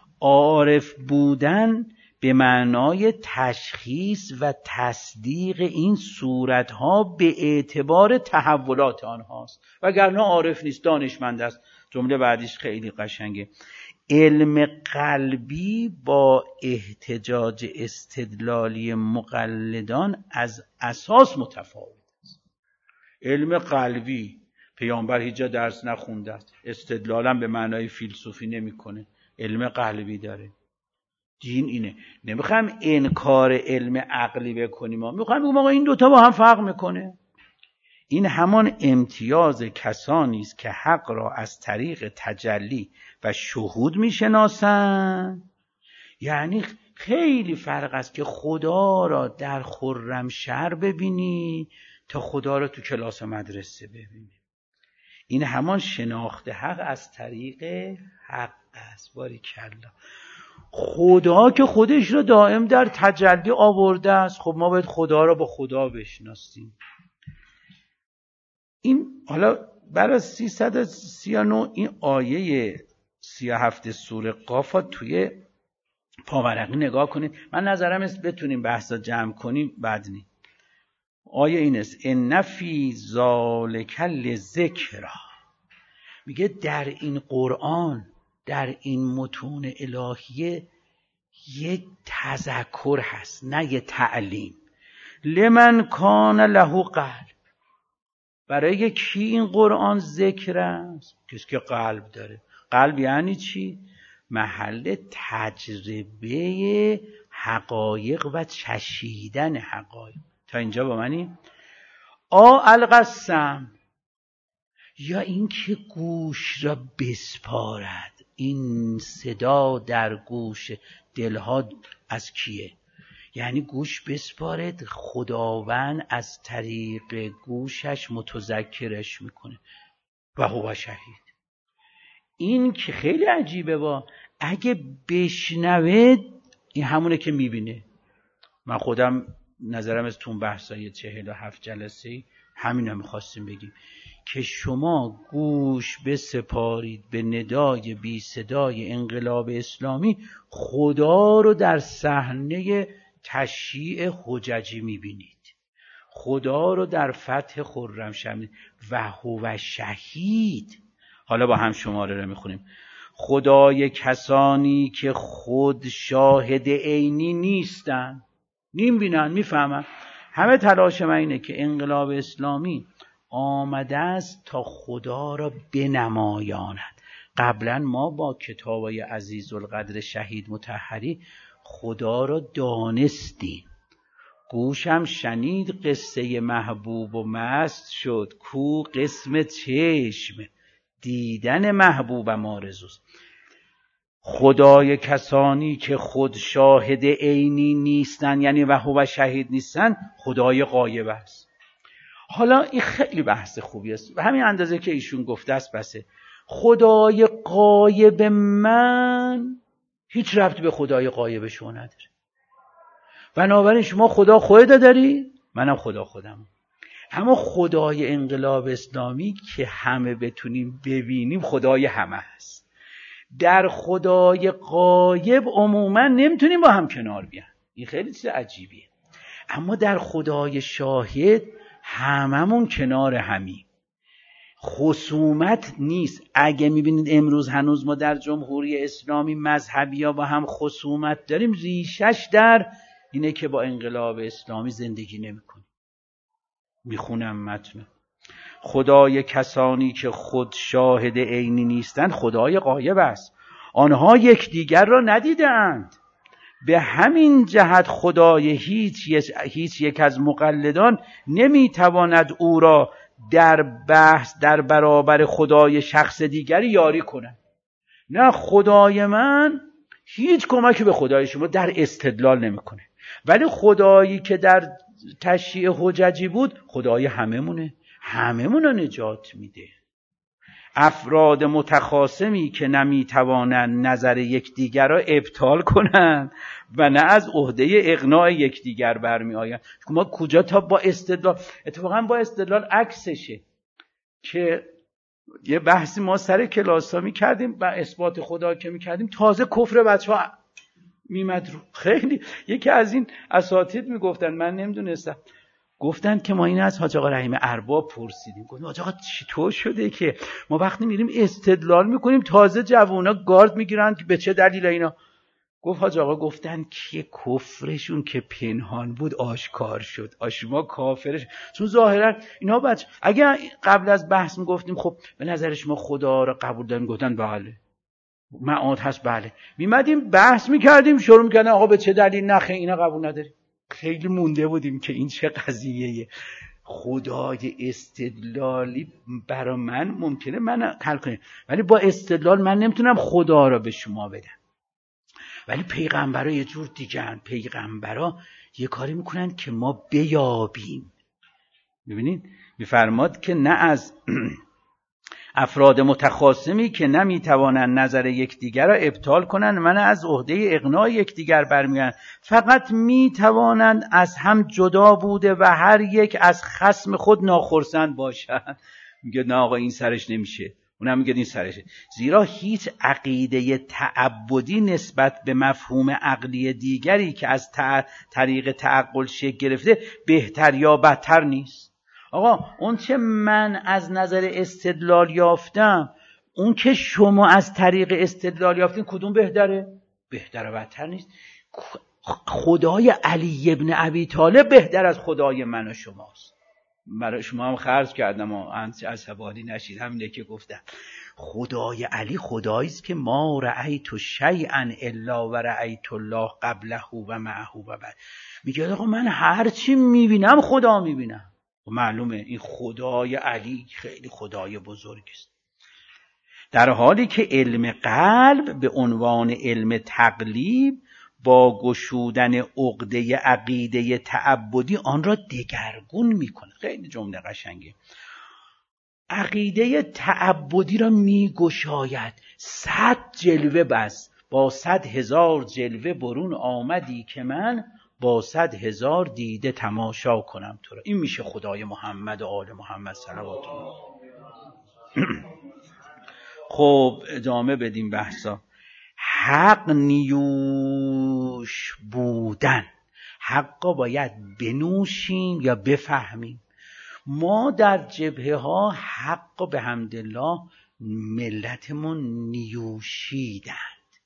عارف بودن به معنای تشخیص و تصدیق این صورتها به اعتبار تحولات آنهاست، وگرنه عارف نیست، دانشمند است. جمله بعدیش خیلی قشنگه. علم قلبی با احتجاج استدلالی مقلدان از اساس متفاوت است. علم قلبی، پیامبر هیچ جا درس نخونده است، استدلالم به معنای فیلسوفی نمیکنه، علم قلبی داره. دین اینه. نمیخوایم انکار علم عقلی بکنیم، ما میخوایم بگیم آقا این دوتا با هم فرق میکنه. این همان امتیاز کسانی است که حق را از طریق تجلی و شهود میشناسند. یعنی خیلی فرق است که خدا را در خرمشهر ببینی تا خدا را تو کلاس مدرسه ببینی. این همان شناخت حق از طریق حق است. باریکلا. خدا که خودش رو دائم در تجلی آورده است، خب ما باید خدا رو با خدا بشناسیم. این حالا برای 339 این آیه 37 سوره قاف توی پاورقی نگاه کنید. من نظرم است بتونیم بحثا جمع کنیم بعد نی. آیه این است ان فی ذالک لذکر، میگه در این قرآن، در این متون الهیه یک تذکر هست، نه یک تعلیم. لمن کان له قلب، برای کی این قرآن ذکر است؟ کسی که قلب داره. قلب یعنی چی؟ محل تجربه حقایق و چشیدن حقایق. تا اینجا با منی؟ القسم، یا اینکه گوش را بسپارد. این صدا در گوش دلها از کیه؟ یعنی گوش بسپارد، خداوند از طریق گوشش متذکرش میکنه و هو شهید. این که خیلی عجیبه، با اگه بشنوه این همونه که میبینه. من خودم نظرم از تون بحثای 47 جلسه همین رو میخواستیم بگیم که شما گوش بسپارید به ندای بی صدای انقلاب اسلامی، خدا رو در صحنه تشییع حججی میبینید، خدا رو در فتح خرمشهر و هو شهید. حالا با هم شماره رو میخونیم. خدای کسانی که خود شاهد عینی نیستن، نمیبینن، میفهمن. همه تلاش من اینه که انقلاب اسلامی آمده است تا خدا را بنمایاند. قبلا ما با کتابای عزیزالقدر شهید مطهری خدا را دانستیم. گوشم شنید قصه محبوب و مست شد، کو قسم چشم دیدن محبوبم آرزوست. خدای کسانی که خود شاهد عینی نیستن، یعنی و هو شهید نیستن، خدای غایب است. حالا این خیلی بحث خوبی است، و همین اندازه که ایشون گفته است بسه. خدای غایب من هیچ ربطی به خدای غایب شما نداره. بنابراین شما خدا خودت داری، منم خدا خودم. اما خدای انقلاب اسلامی که همه بتونیم ببینیم خدای همه هست. در خدای غایب عموما نمیتونیم با هم کنار بیان، این خیلی چیز عجیبیه. اما در خدای شاهد هممون کنار همیم، خصومت نیست. اگه میبینید امروز هنوز ما در جمهوری اسلامی مذهبی ها با هم خصومت داریم، ریشش در اینه که با انقلاب اسلامی زندگی نمیکنیم. میخونم متن: خدای کسانی که خود شاهد عینی نیستند خدای غایب است، آنها یکدیگر را ندیدند. به همین جهت خدای هیچ یک از مقلدان نمیتواند او را در بحث در برابر خدای شخص دیگری یاری کند. نه، خدای من هیچ کمکی به خدای شما در استدلال نمیکنه، ولی خدایی که در تشییع حججی بود خدای هممونه، هممون رو نجات میده. افراد متخاصمی که نمیتوانند نظر یکدیگر را ابطال کنند و نه از عهده اقناع یکدیگر برمی آیند. ما کجا تا با استدلال، اتفاقا با استدلال عکسشه. که یه بحثی ما سر کلاس ها می کردیم و اثبات خدا که می کردیم، تازه کفر بچه ها میمد رو. خیلی یکی از این اساتید می گفتن، من نمیدونستم، گفتن که ما این از حاج آقا رحیم ارباب پرسیدیم، گفتن حاج آقا چطور شده که ما وقتی میریم استدلال میکنیم تازه جوونا گارد میگیرن که به چه دلیل اینا؟ گفت حاج آقا گفتن که کفرشون که پنهان بود آشکار شد، شما کافرش، چون ظاهرا اینا بچه اگه قبل از بحث میگفتیم خب به نظر شما خدا رو قبول دارین، گفتن بله معاد هست، بله. میمدیم بحث میکردیم، شروع میکردن آقا به چه دلیل نخه اینا قبول نداریم. خیلی مونده بودیم که این چه قضیه‌ایه. خدای استدلالی برای من ممکنه من حل کنم، ولی با استدلال من نمیتونم خدا را به شما بدم. ولی پیغمبرا یه جور دیگه‌ن. پیغمبرا یه کاری میکنن که ما بیابیم. ببینید میفرماد که نه از افراد متخاصمی که نمیتوانند نظر یکدیگر را ابطال کنند، من از عهده اقناع یکدیگر برمی‌آیند، فقط میتوانند از هم جدا بوده و هر یک از خصم خود ناخرسند باشند. میگه نه آقا این سرش نمیشه، اونم میگه این سرشه. زیرا هیچ عقیده تعبدی نسبت به مفهوم عقلی دیگری که از طریق تعقل شکل گرفته بهتر یا بدتر نیست. آقا اون چه من از نظر استدلال یافتم، اون که شما از طریق استدلال یافتین، کدوم بهتره؟ بهتر و بدتر نیست. خدای علی ابن ابی طالب بهتر از خدای من و شماست. برای شما هم خرج کردم و عصبانی نشید، همینه که گفتم. خدای علی خدایی است که ما رأیت شیئا الا و رأیت الله قبله و معه و بعد. میگه آقا من هر چی میبینم خدا میبینم. معلومه این خدای علی خیلی خدای بزرگی است. در حالی که علم قلب به عنوان علم تقلیب با گشودن عقده عقیده تعبدی آن را دگرگون میکنه. خیلی جمله قشنگه. عقیده تعبدی را میگشاید. 100 جلوه بس، با 100,000 جلوه برون آمدی که من با 100,000 دیده تماشا کنم تو را. این میشه خدای محمد و آل محمد صلوات الله. خب ادامه بدیم بحثا. حق نیوش بودن، حقا باید بنوشیم یا بفهمیم. ما در جبهه ها حقا به حمدالله ملتمون نیوشیدند،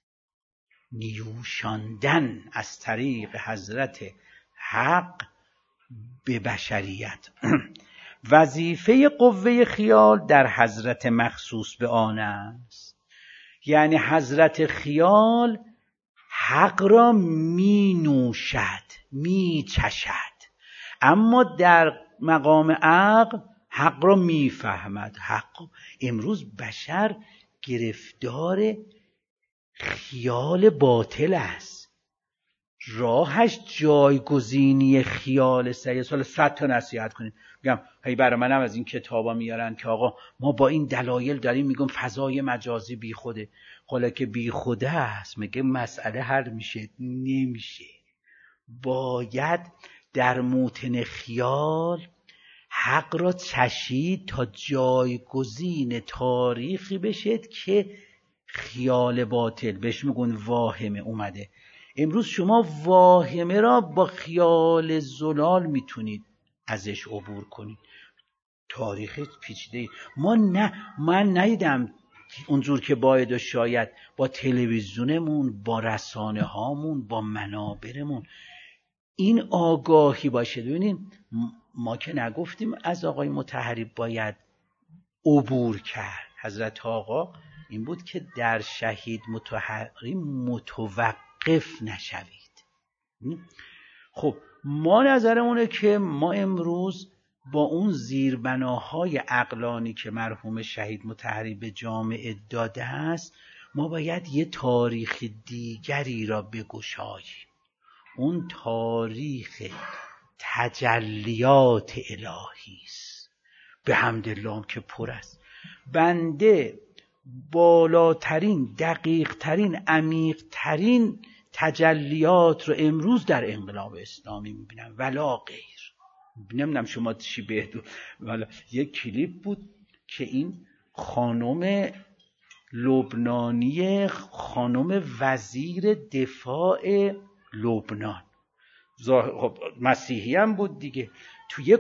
نیوشاندن از طریق حضرت حق به بشریت. وظیفه قوه خیال در حضرت مخصوص به آن است، یعنی حضرت خیال حق را می نوشد، می چشد، اما در مقام عقل حق را می فهمد. حق امروز بشر گرفتار خیال باطل است. راهش جایگزینی خیال صحیح. سال 100 تا نصیحت کنید. میگم هی برای منم از این کتابا میارن که آقا ما با این دلایل داریم میگم فضای مجازی بی خوده. حالا که بی خوده است میگه مسئله حل میشه؟ نمیشه. باید در موطن خیال حق را چشید تا جایگزین تاریخی بشد که خیال باطل بهش میگن واهمه اومده. امروز شما واهمه را با خیال زلال میتونید ازش عبور کنید. تاریخ پیچیده من ندیدم اونجور که باید و شاید با تلویزیونمون، با رسانه هامون، با منابرمون این آگاهی باشه. ببینید ما که نگفتیم از آقای مطهری باید عبور کرد. حضرت آقا این بود که در شهید مطهری متوقف نشوید. خب ما نظرمونه که ما امروز با اون زیربناهای عقلانی که مرحوم شهید مطهری به جامعه داده است، ما باید یه تاریخ دیگری را بگشاییم. اون تاریخ تجلیات الهی است. به حمدالله که پر است. بنده بالاترین، دقیقترین، عمیقترین تجلیات رو امروز در انقلاب اسلامی میبینم ولا غیر. نمیدونم شما چی بهتون. ولی یک کلیپ بود که این خانم لبنانی، خانم وزیر دفاع لبنان، خب مسیحی هم بود دیگه، توی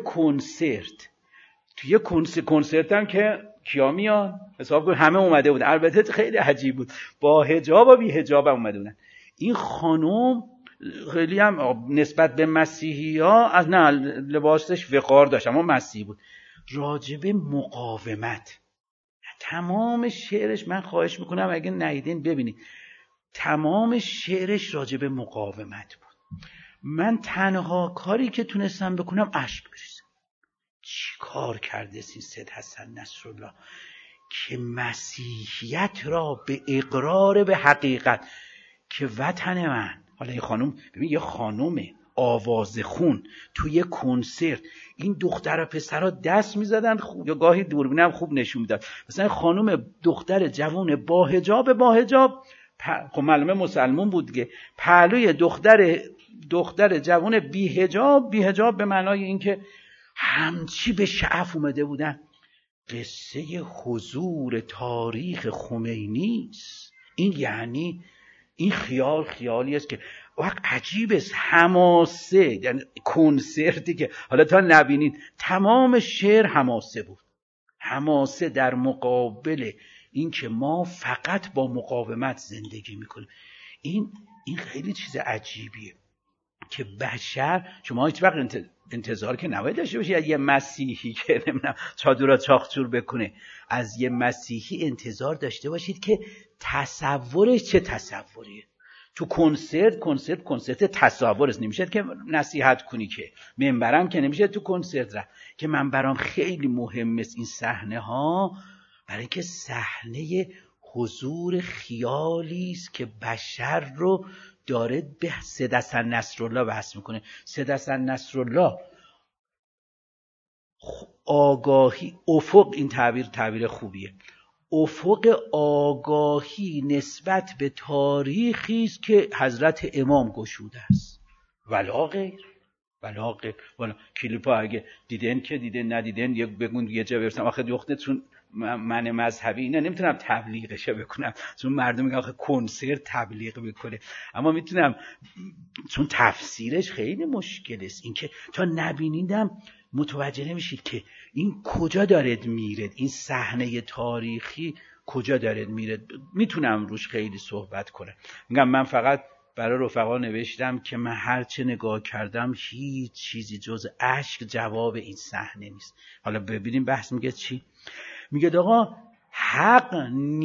کنسرت هم که کیا میان حساب کن همه اومده بود. البته خیلی عجیب بود، با حجاب و بی حجاب هم اومده بودن. این خانم خیلی هم نسبت به مسیحی ها از نه لباسش وقار داشت اما مسیحی بود. راجب مقاومت تمام شعرش، من خواهش میکنم اگه ندیدین ببینید، تمام شعرش راجب مقاومت بود. من تنها کاری که تونستم بکنم اشک بریزم. چی کار کرده سید حسن نصرالله که مسیحیت را به اقرار به حقیقت که وطن من. حالا این خانم، ببین یه خانم آوازخون توی کنسرت، این دختر و پسرها دست میزدن یا گاهی دوربینم خوب نشون میداد. مثلا خانم دختر جوان با حجاب خب معلومه مسلمان بود دیگه، پهلوی دختر جوان بی حجاب به معنای اینکه همچی به شعف اومده بودن. قصه حضور تاریخ خمینی است. این یعنی این خیالی است که وقت عجیب است. حماسه، یعنی کنسرتی که حالا تا نبینید تمام شعر حماسه بود. حماسه در مقابل این که ما فقط با مقاومت زندگی میکنیم. این خیلی چیز عجیبیه که بشر، شما هیچ وقت انتظار که نباید داشته باشید از یه مسیحی که نمیدونم چادر چاخچور بکنه، از یه مسیحی انتظار داشته باشید که تصورش چه تصوریه. تو کنسرت تصور است. نمیشه که نصیحت کنی، که منبرم که نمیشه تو کنسرت را که من برام خیلی مهم است این صحنه ها، برای که صحنه حضور خیالی است که بشر رو داره به سید حسن نصرالله وصل میکنه. سید حسن نصرالله آگاهی، افق، این تعبیر خوبیه، افق آگاهی نسبت به تاریخی است که حضرت امام گشوده است. ولا غیر. کلیپا اگه دیدن که دیدن، ندیدن یک بگون یه جا برسم. آخه دختر چون من مذهبی اینا نمیتونم تبلیغشه بکنم، چون مردم میگن آخه کنسرت تبلیغ میکنه، اما میتونم، چون تفسیرش خیلی مشکل است. این که تا نبینیدم متوجه نمیشید که این کجا دارد میره، این صحنه تاریخی کجا دارد میره. میتونم روش خیلی صحبت کنم. میگم من فقط برای رفقا نوشتم که من هرچه نگاه کردم هیچ چیزی جز اشک جواب این صحنه نیست. حالا ببینیم بحث میگه چی. میگه آقا حق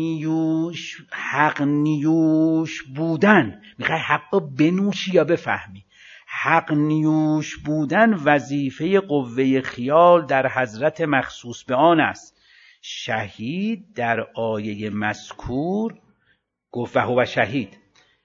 نیوش بودن، میخوای حق بنوشی یا بفهمی؟ حق نیوش بودن وظیفه قوه خیال در حضرت مخصوص به آن است. شهید در آیه مذکور گفت و هو شهید،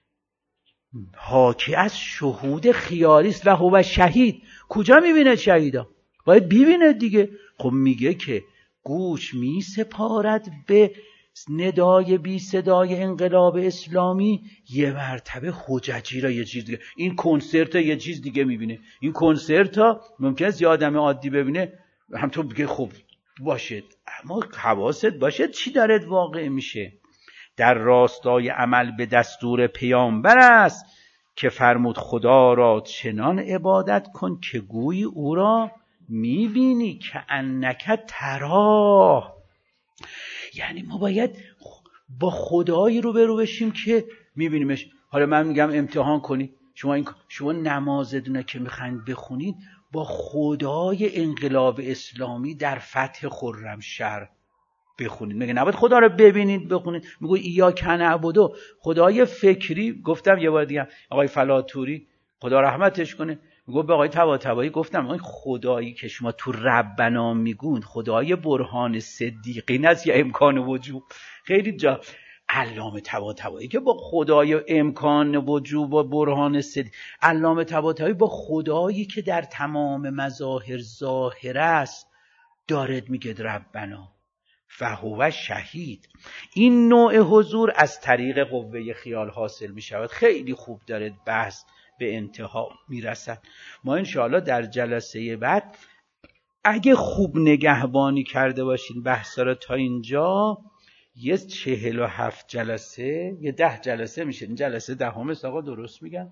حاکی از شهود خیالی است. و هو شهید، کجا میبینه شهیدا؟ باید ببینه دیگه. خب میگه که گوش می سپارد به ندای بی صدای انقلاب اسلامی، یه مرتبه حججی را یه چیز دیگه، این کنسرت یه چیز دیگه میبینه. این کنسرت ها ممکنه یه آدم عادی ببینه همطور بگه خب باشه، اما حواست باشه چی داره واقع میشه. در راستای عمل به دستور پیامبر است که فرمود خدا را چنان عبادت کن که گویی او را میبینی که انک تراه. یعنی ما باید با خدایی روبرو بشیم که میبینیمش. حالا من میگم امتحان کنید، شما نمازتونه که میخواین بخونید با خدای انقلاب اسلامی در فتح خرمشهر بخونید. میگه نباید خدا رو ببینید بخونید. میگه ایاک نعبدو، خدای فکری. گفتم یه بار دیگه آقای فلاتوری خدا رحمتش کنه، میگه به آقای طباطبایی گفتم این خدایی که شما تو ربنا میگون خدای برهان صدیقین است یا امکان وجوب؟ خیلی جا علامه طباطبایی که با خدای امکان وجوب و برهان صدیق، علامه طباطبایی با خدایی که در تمام مظاهر ظاهر است دارد میگه ربنا فهو شهید. این نوع حضور از طریق قوه خیال حاصل می شود. خیلی خوب داره بحث به انتها می رسد. ما انشاءالله در جلسه بعد اگه خوب نگهبانی کرده باشین بحثا رو تا اینجا، یه 47 جلسه، یه 10 جلسه میشه. این جلسه 10 است آقا، درست میگم؟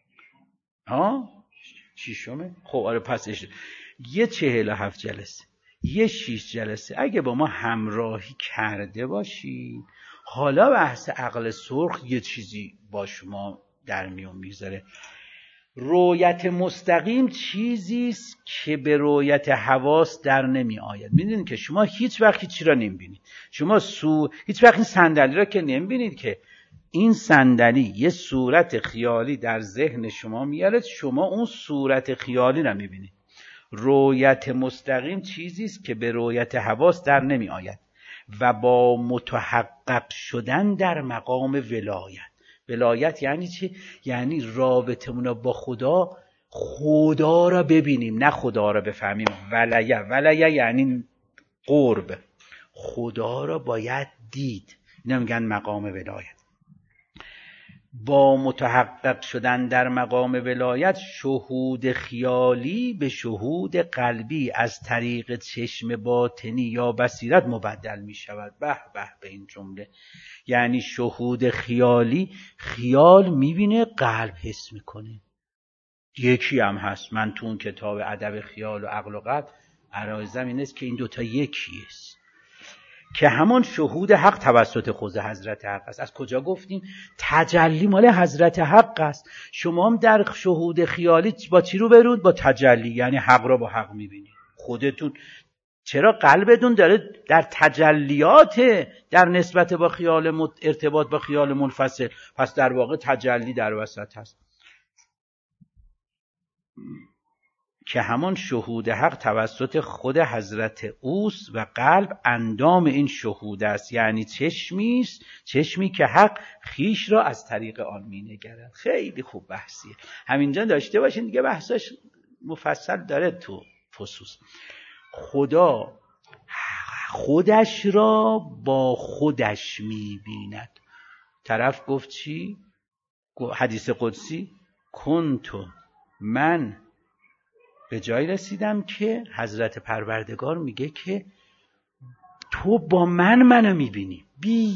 ششمه؟ خب آره، پس یه 47 جلسه، یه 6 جلسه اگه با ما همراهی کرده باشی، حالا بحث عقل سرخ یه چیزی با شما در میون میذاره. رؤیت مستقیم چیزیست که به رؤیت حواس در نمی آید. میدونید که شما هیچ وقت چی را نمیبینید. شما هیچ وقت این صندلی را که نمیبینید که این صندلی یه صورت خیالی در ذهن شما میاره، شما اون صورت خیالی را میبینید. رؤیت مستقیم چیزی است که به رؤیت حواس در نمی آید و با متحقق شدن در مقام ولایت. ولایت یعنی چی؟ یعنی رابطمون با خدا را ببینیم، نه خدا را بفهمیم. ولیه یعنی قرب. خدا را باید دید، اینا میگن مقام ولایت. با متحقق شدن در مقام ولایت شهود خیالی به شهود قلبی از طریق چشم باطنی یا بصیرت مبدل می شود. به به به این جمله. یعنی شهود خیالی، خیال می بینه، قلب حس می کنه. یکی هم هست. من تو اون کتاب ادب خیال و عقل و قلب عرایزم این است که این دوتا یکی است، که همان شهود حق توسط خود حضرت حق است. از کجا گفتیم؟ تجلی مال حضرت حق است. شما هم در شهود خیالی با چی رو برود؟ با تجلی، یعنی حق را با حق میبینید. خودتون چرا قلبتون داره در تجلیات در نسبت با خیال ارتباط با خیال منفصل، پس در واقع تجلی در وسط هست، که همان شهود حق توسط خود حضرت اوست و قلب اندام این شهود است. یعنی چشمی که حق خیش را از طریق آن می‌نگرد. خیلی خوب بحثیه، همینجا داشته باشین دیگه، بحثاش مفصل داره تو فصوص. خدا خودش را با خودش می‌بیند. طرف گفت چی؟ حدیث قدسی کنتو، من به جایی رسیدم که حضرت پروردگار میگه که تو با منو میبینی،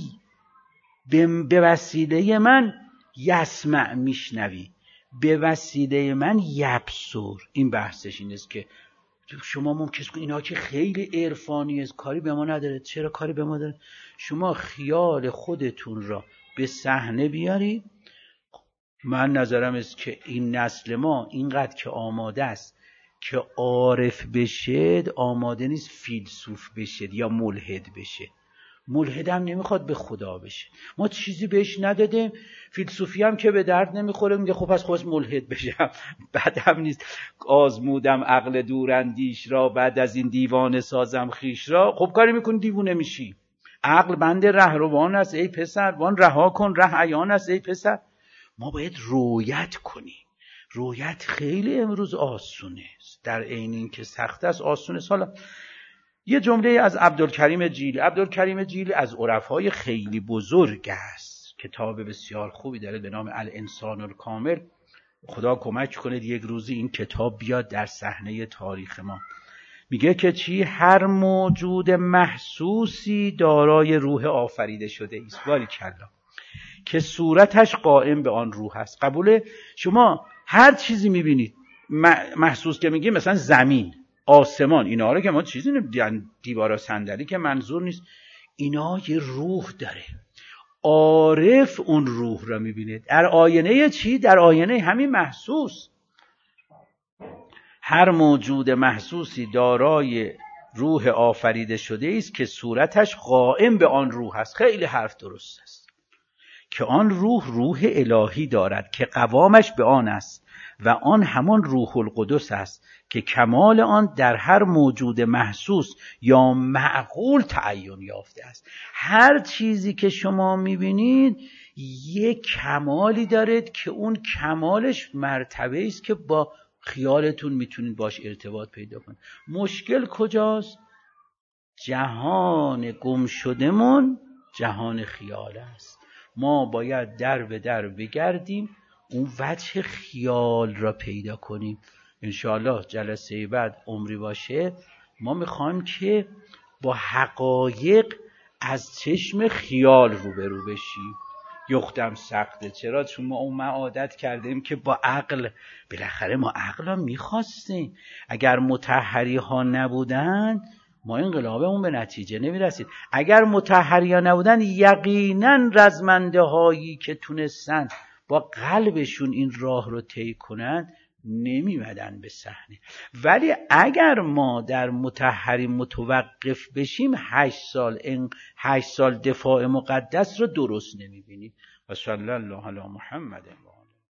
به وسیله من یسمع میشنوی، به وسیله من یبصر. این بحثش این است که شما ممکنه اینا که خیلی عرفانی است، کاری به ما نداره. چرا کاری به ما داره؟ شما خیال خودتون را به صحنه بیارید. من نظرم است که این نسل ما اینقدر که آماده است که عارف بشد، آماده نیست فیلسوف بشد یا ملحد بشه. ملحد هم نمیخواد به خدا بشه. ما چیزی بهش ندادیم. فیلسوفی هم که به درد نمیخوره، میگه خب پس خودش ملحد بشم. بعد هم نیست آزمودم عقل دوراندیش را، بعد از این دیوانه سازم خیش را. خب کاری میکنی دیوونه میشی. عقل بند رهروان است ای پسر، وان رها کن ره عیان است ای پسر. ما باید رویت کنیم. رویت خیلی امروز آسونه است، در عین این که سخت است آسونه است. حالا یه جمله از عبدالکریم جیلی. عبدالکریم جیلی از عرفای خیلی بزرگ است، کتاب بسیار خوبی داره به نام الانسان الکامل. خدا کمک کنه یک روزی این کتاب بیاد در صحنه تاریخ ما. میگه که چی؟ هر موجود محسوسی دارای روح آفریده شده است، باریکلا، که صورتش قائم به آن روح است. قبوله؟ شما هر چیزی میبینید محسوس که میگیم، مثلا زمین، آسمان، اینا رو که ما چیزی نمیدونیم، دیوارا صندلی که منظور نیست، اینا یه روح داره. عارف اون روح را میبینه در آینه چی؟ در آینه همین محسوس. هر موجود محسوسی دارای روح آفریده شده است که صورتش قائم به آن روح است. خیلی حرف درست است که آن روح الهی دارد که قوامش به آن است و آن همان روح القدس است که کمال آن در هر موجود محسوس یا معقول تعین یافته است. هر چیزی که شما میبینید یک کمالی دارد که اون کمالش مرتبه است که با خیالتون میتونید باش ارتباط پیدا کنید. مشکل کجاست؟ جهان گم شدهمون جهان خیال است. ما باید در به در بگردیم، اون وجه خیال را پیدا کنیم. انشاءالله جلسه بعد عمری باشه ما میخوایم که با حقایق از چشم خیال روبرو بشیم. یختم سخته. چرا؟ چون ما عادت کردیم که با عقل، بالاخره ما عقل ها میخواستیم. اگر مطهری ها نبودن ما انقلابمون به نتیجه نمیرسید. اگر مطهری ها نبودن یقینا رزمنده هایی که تونستن با قلبشون این راه رو طی کنن نمیمدن به صحنه. ولی اگر ما در مطهری متوقف بشیم 8 سال دفاع مقدس رو درست نمیبینیم. و صلی الله علی محمد.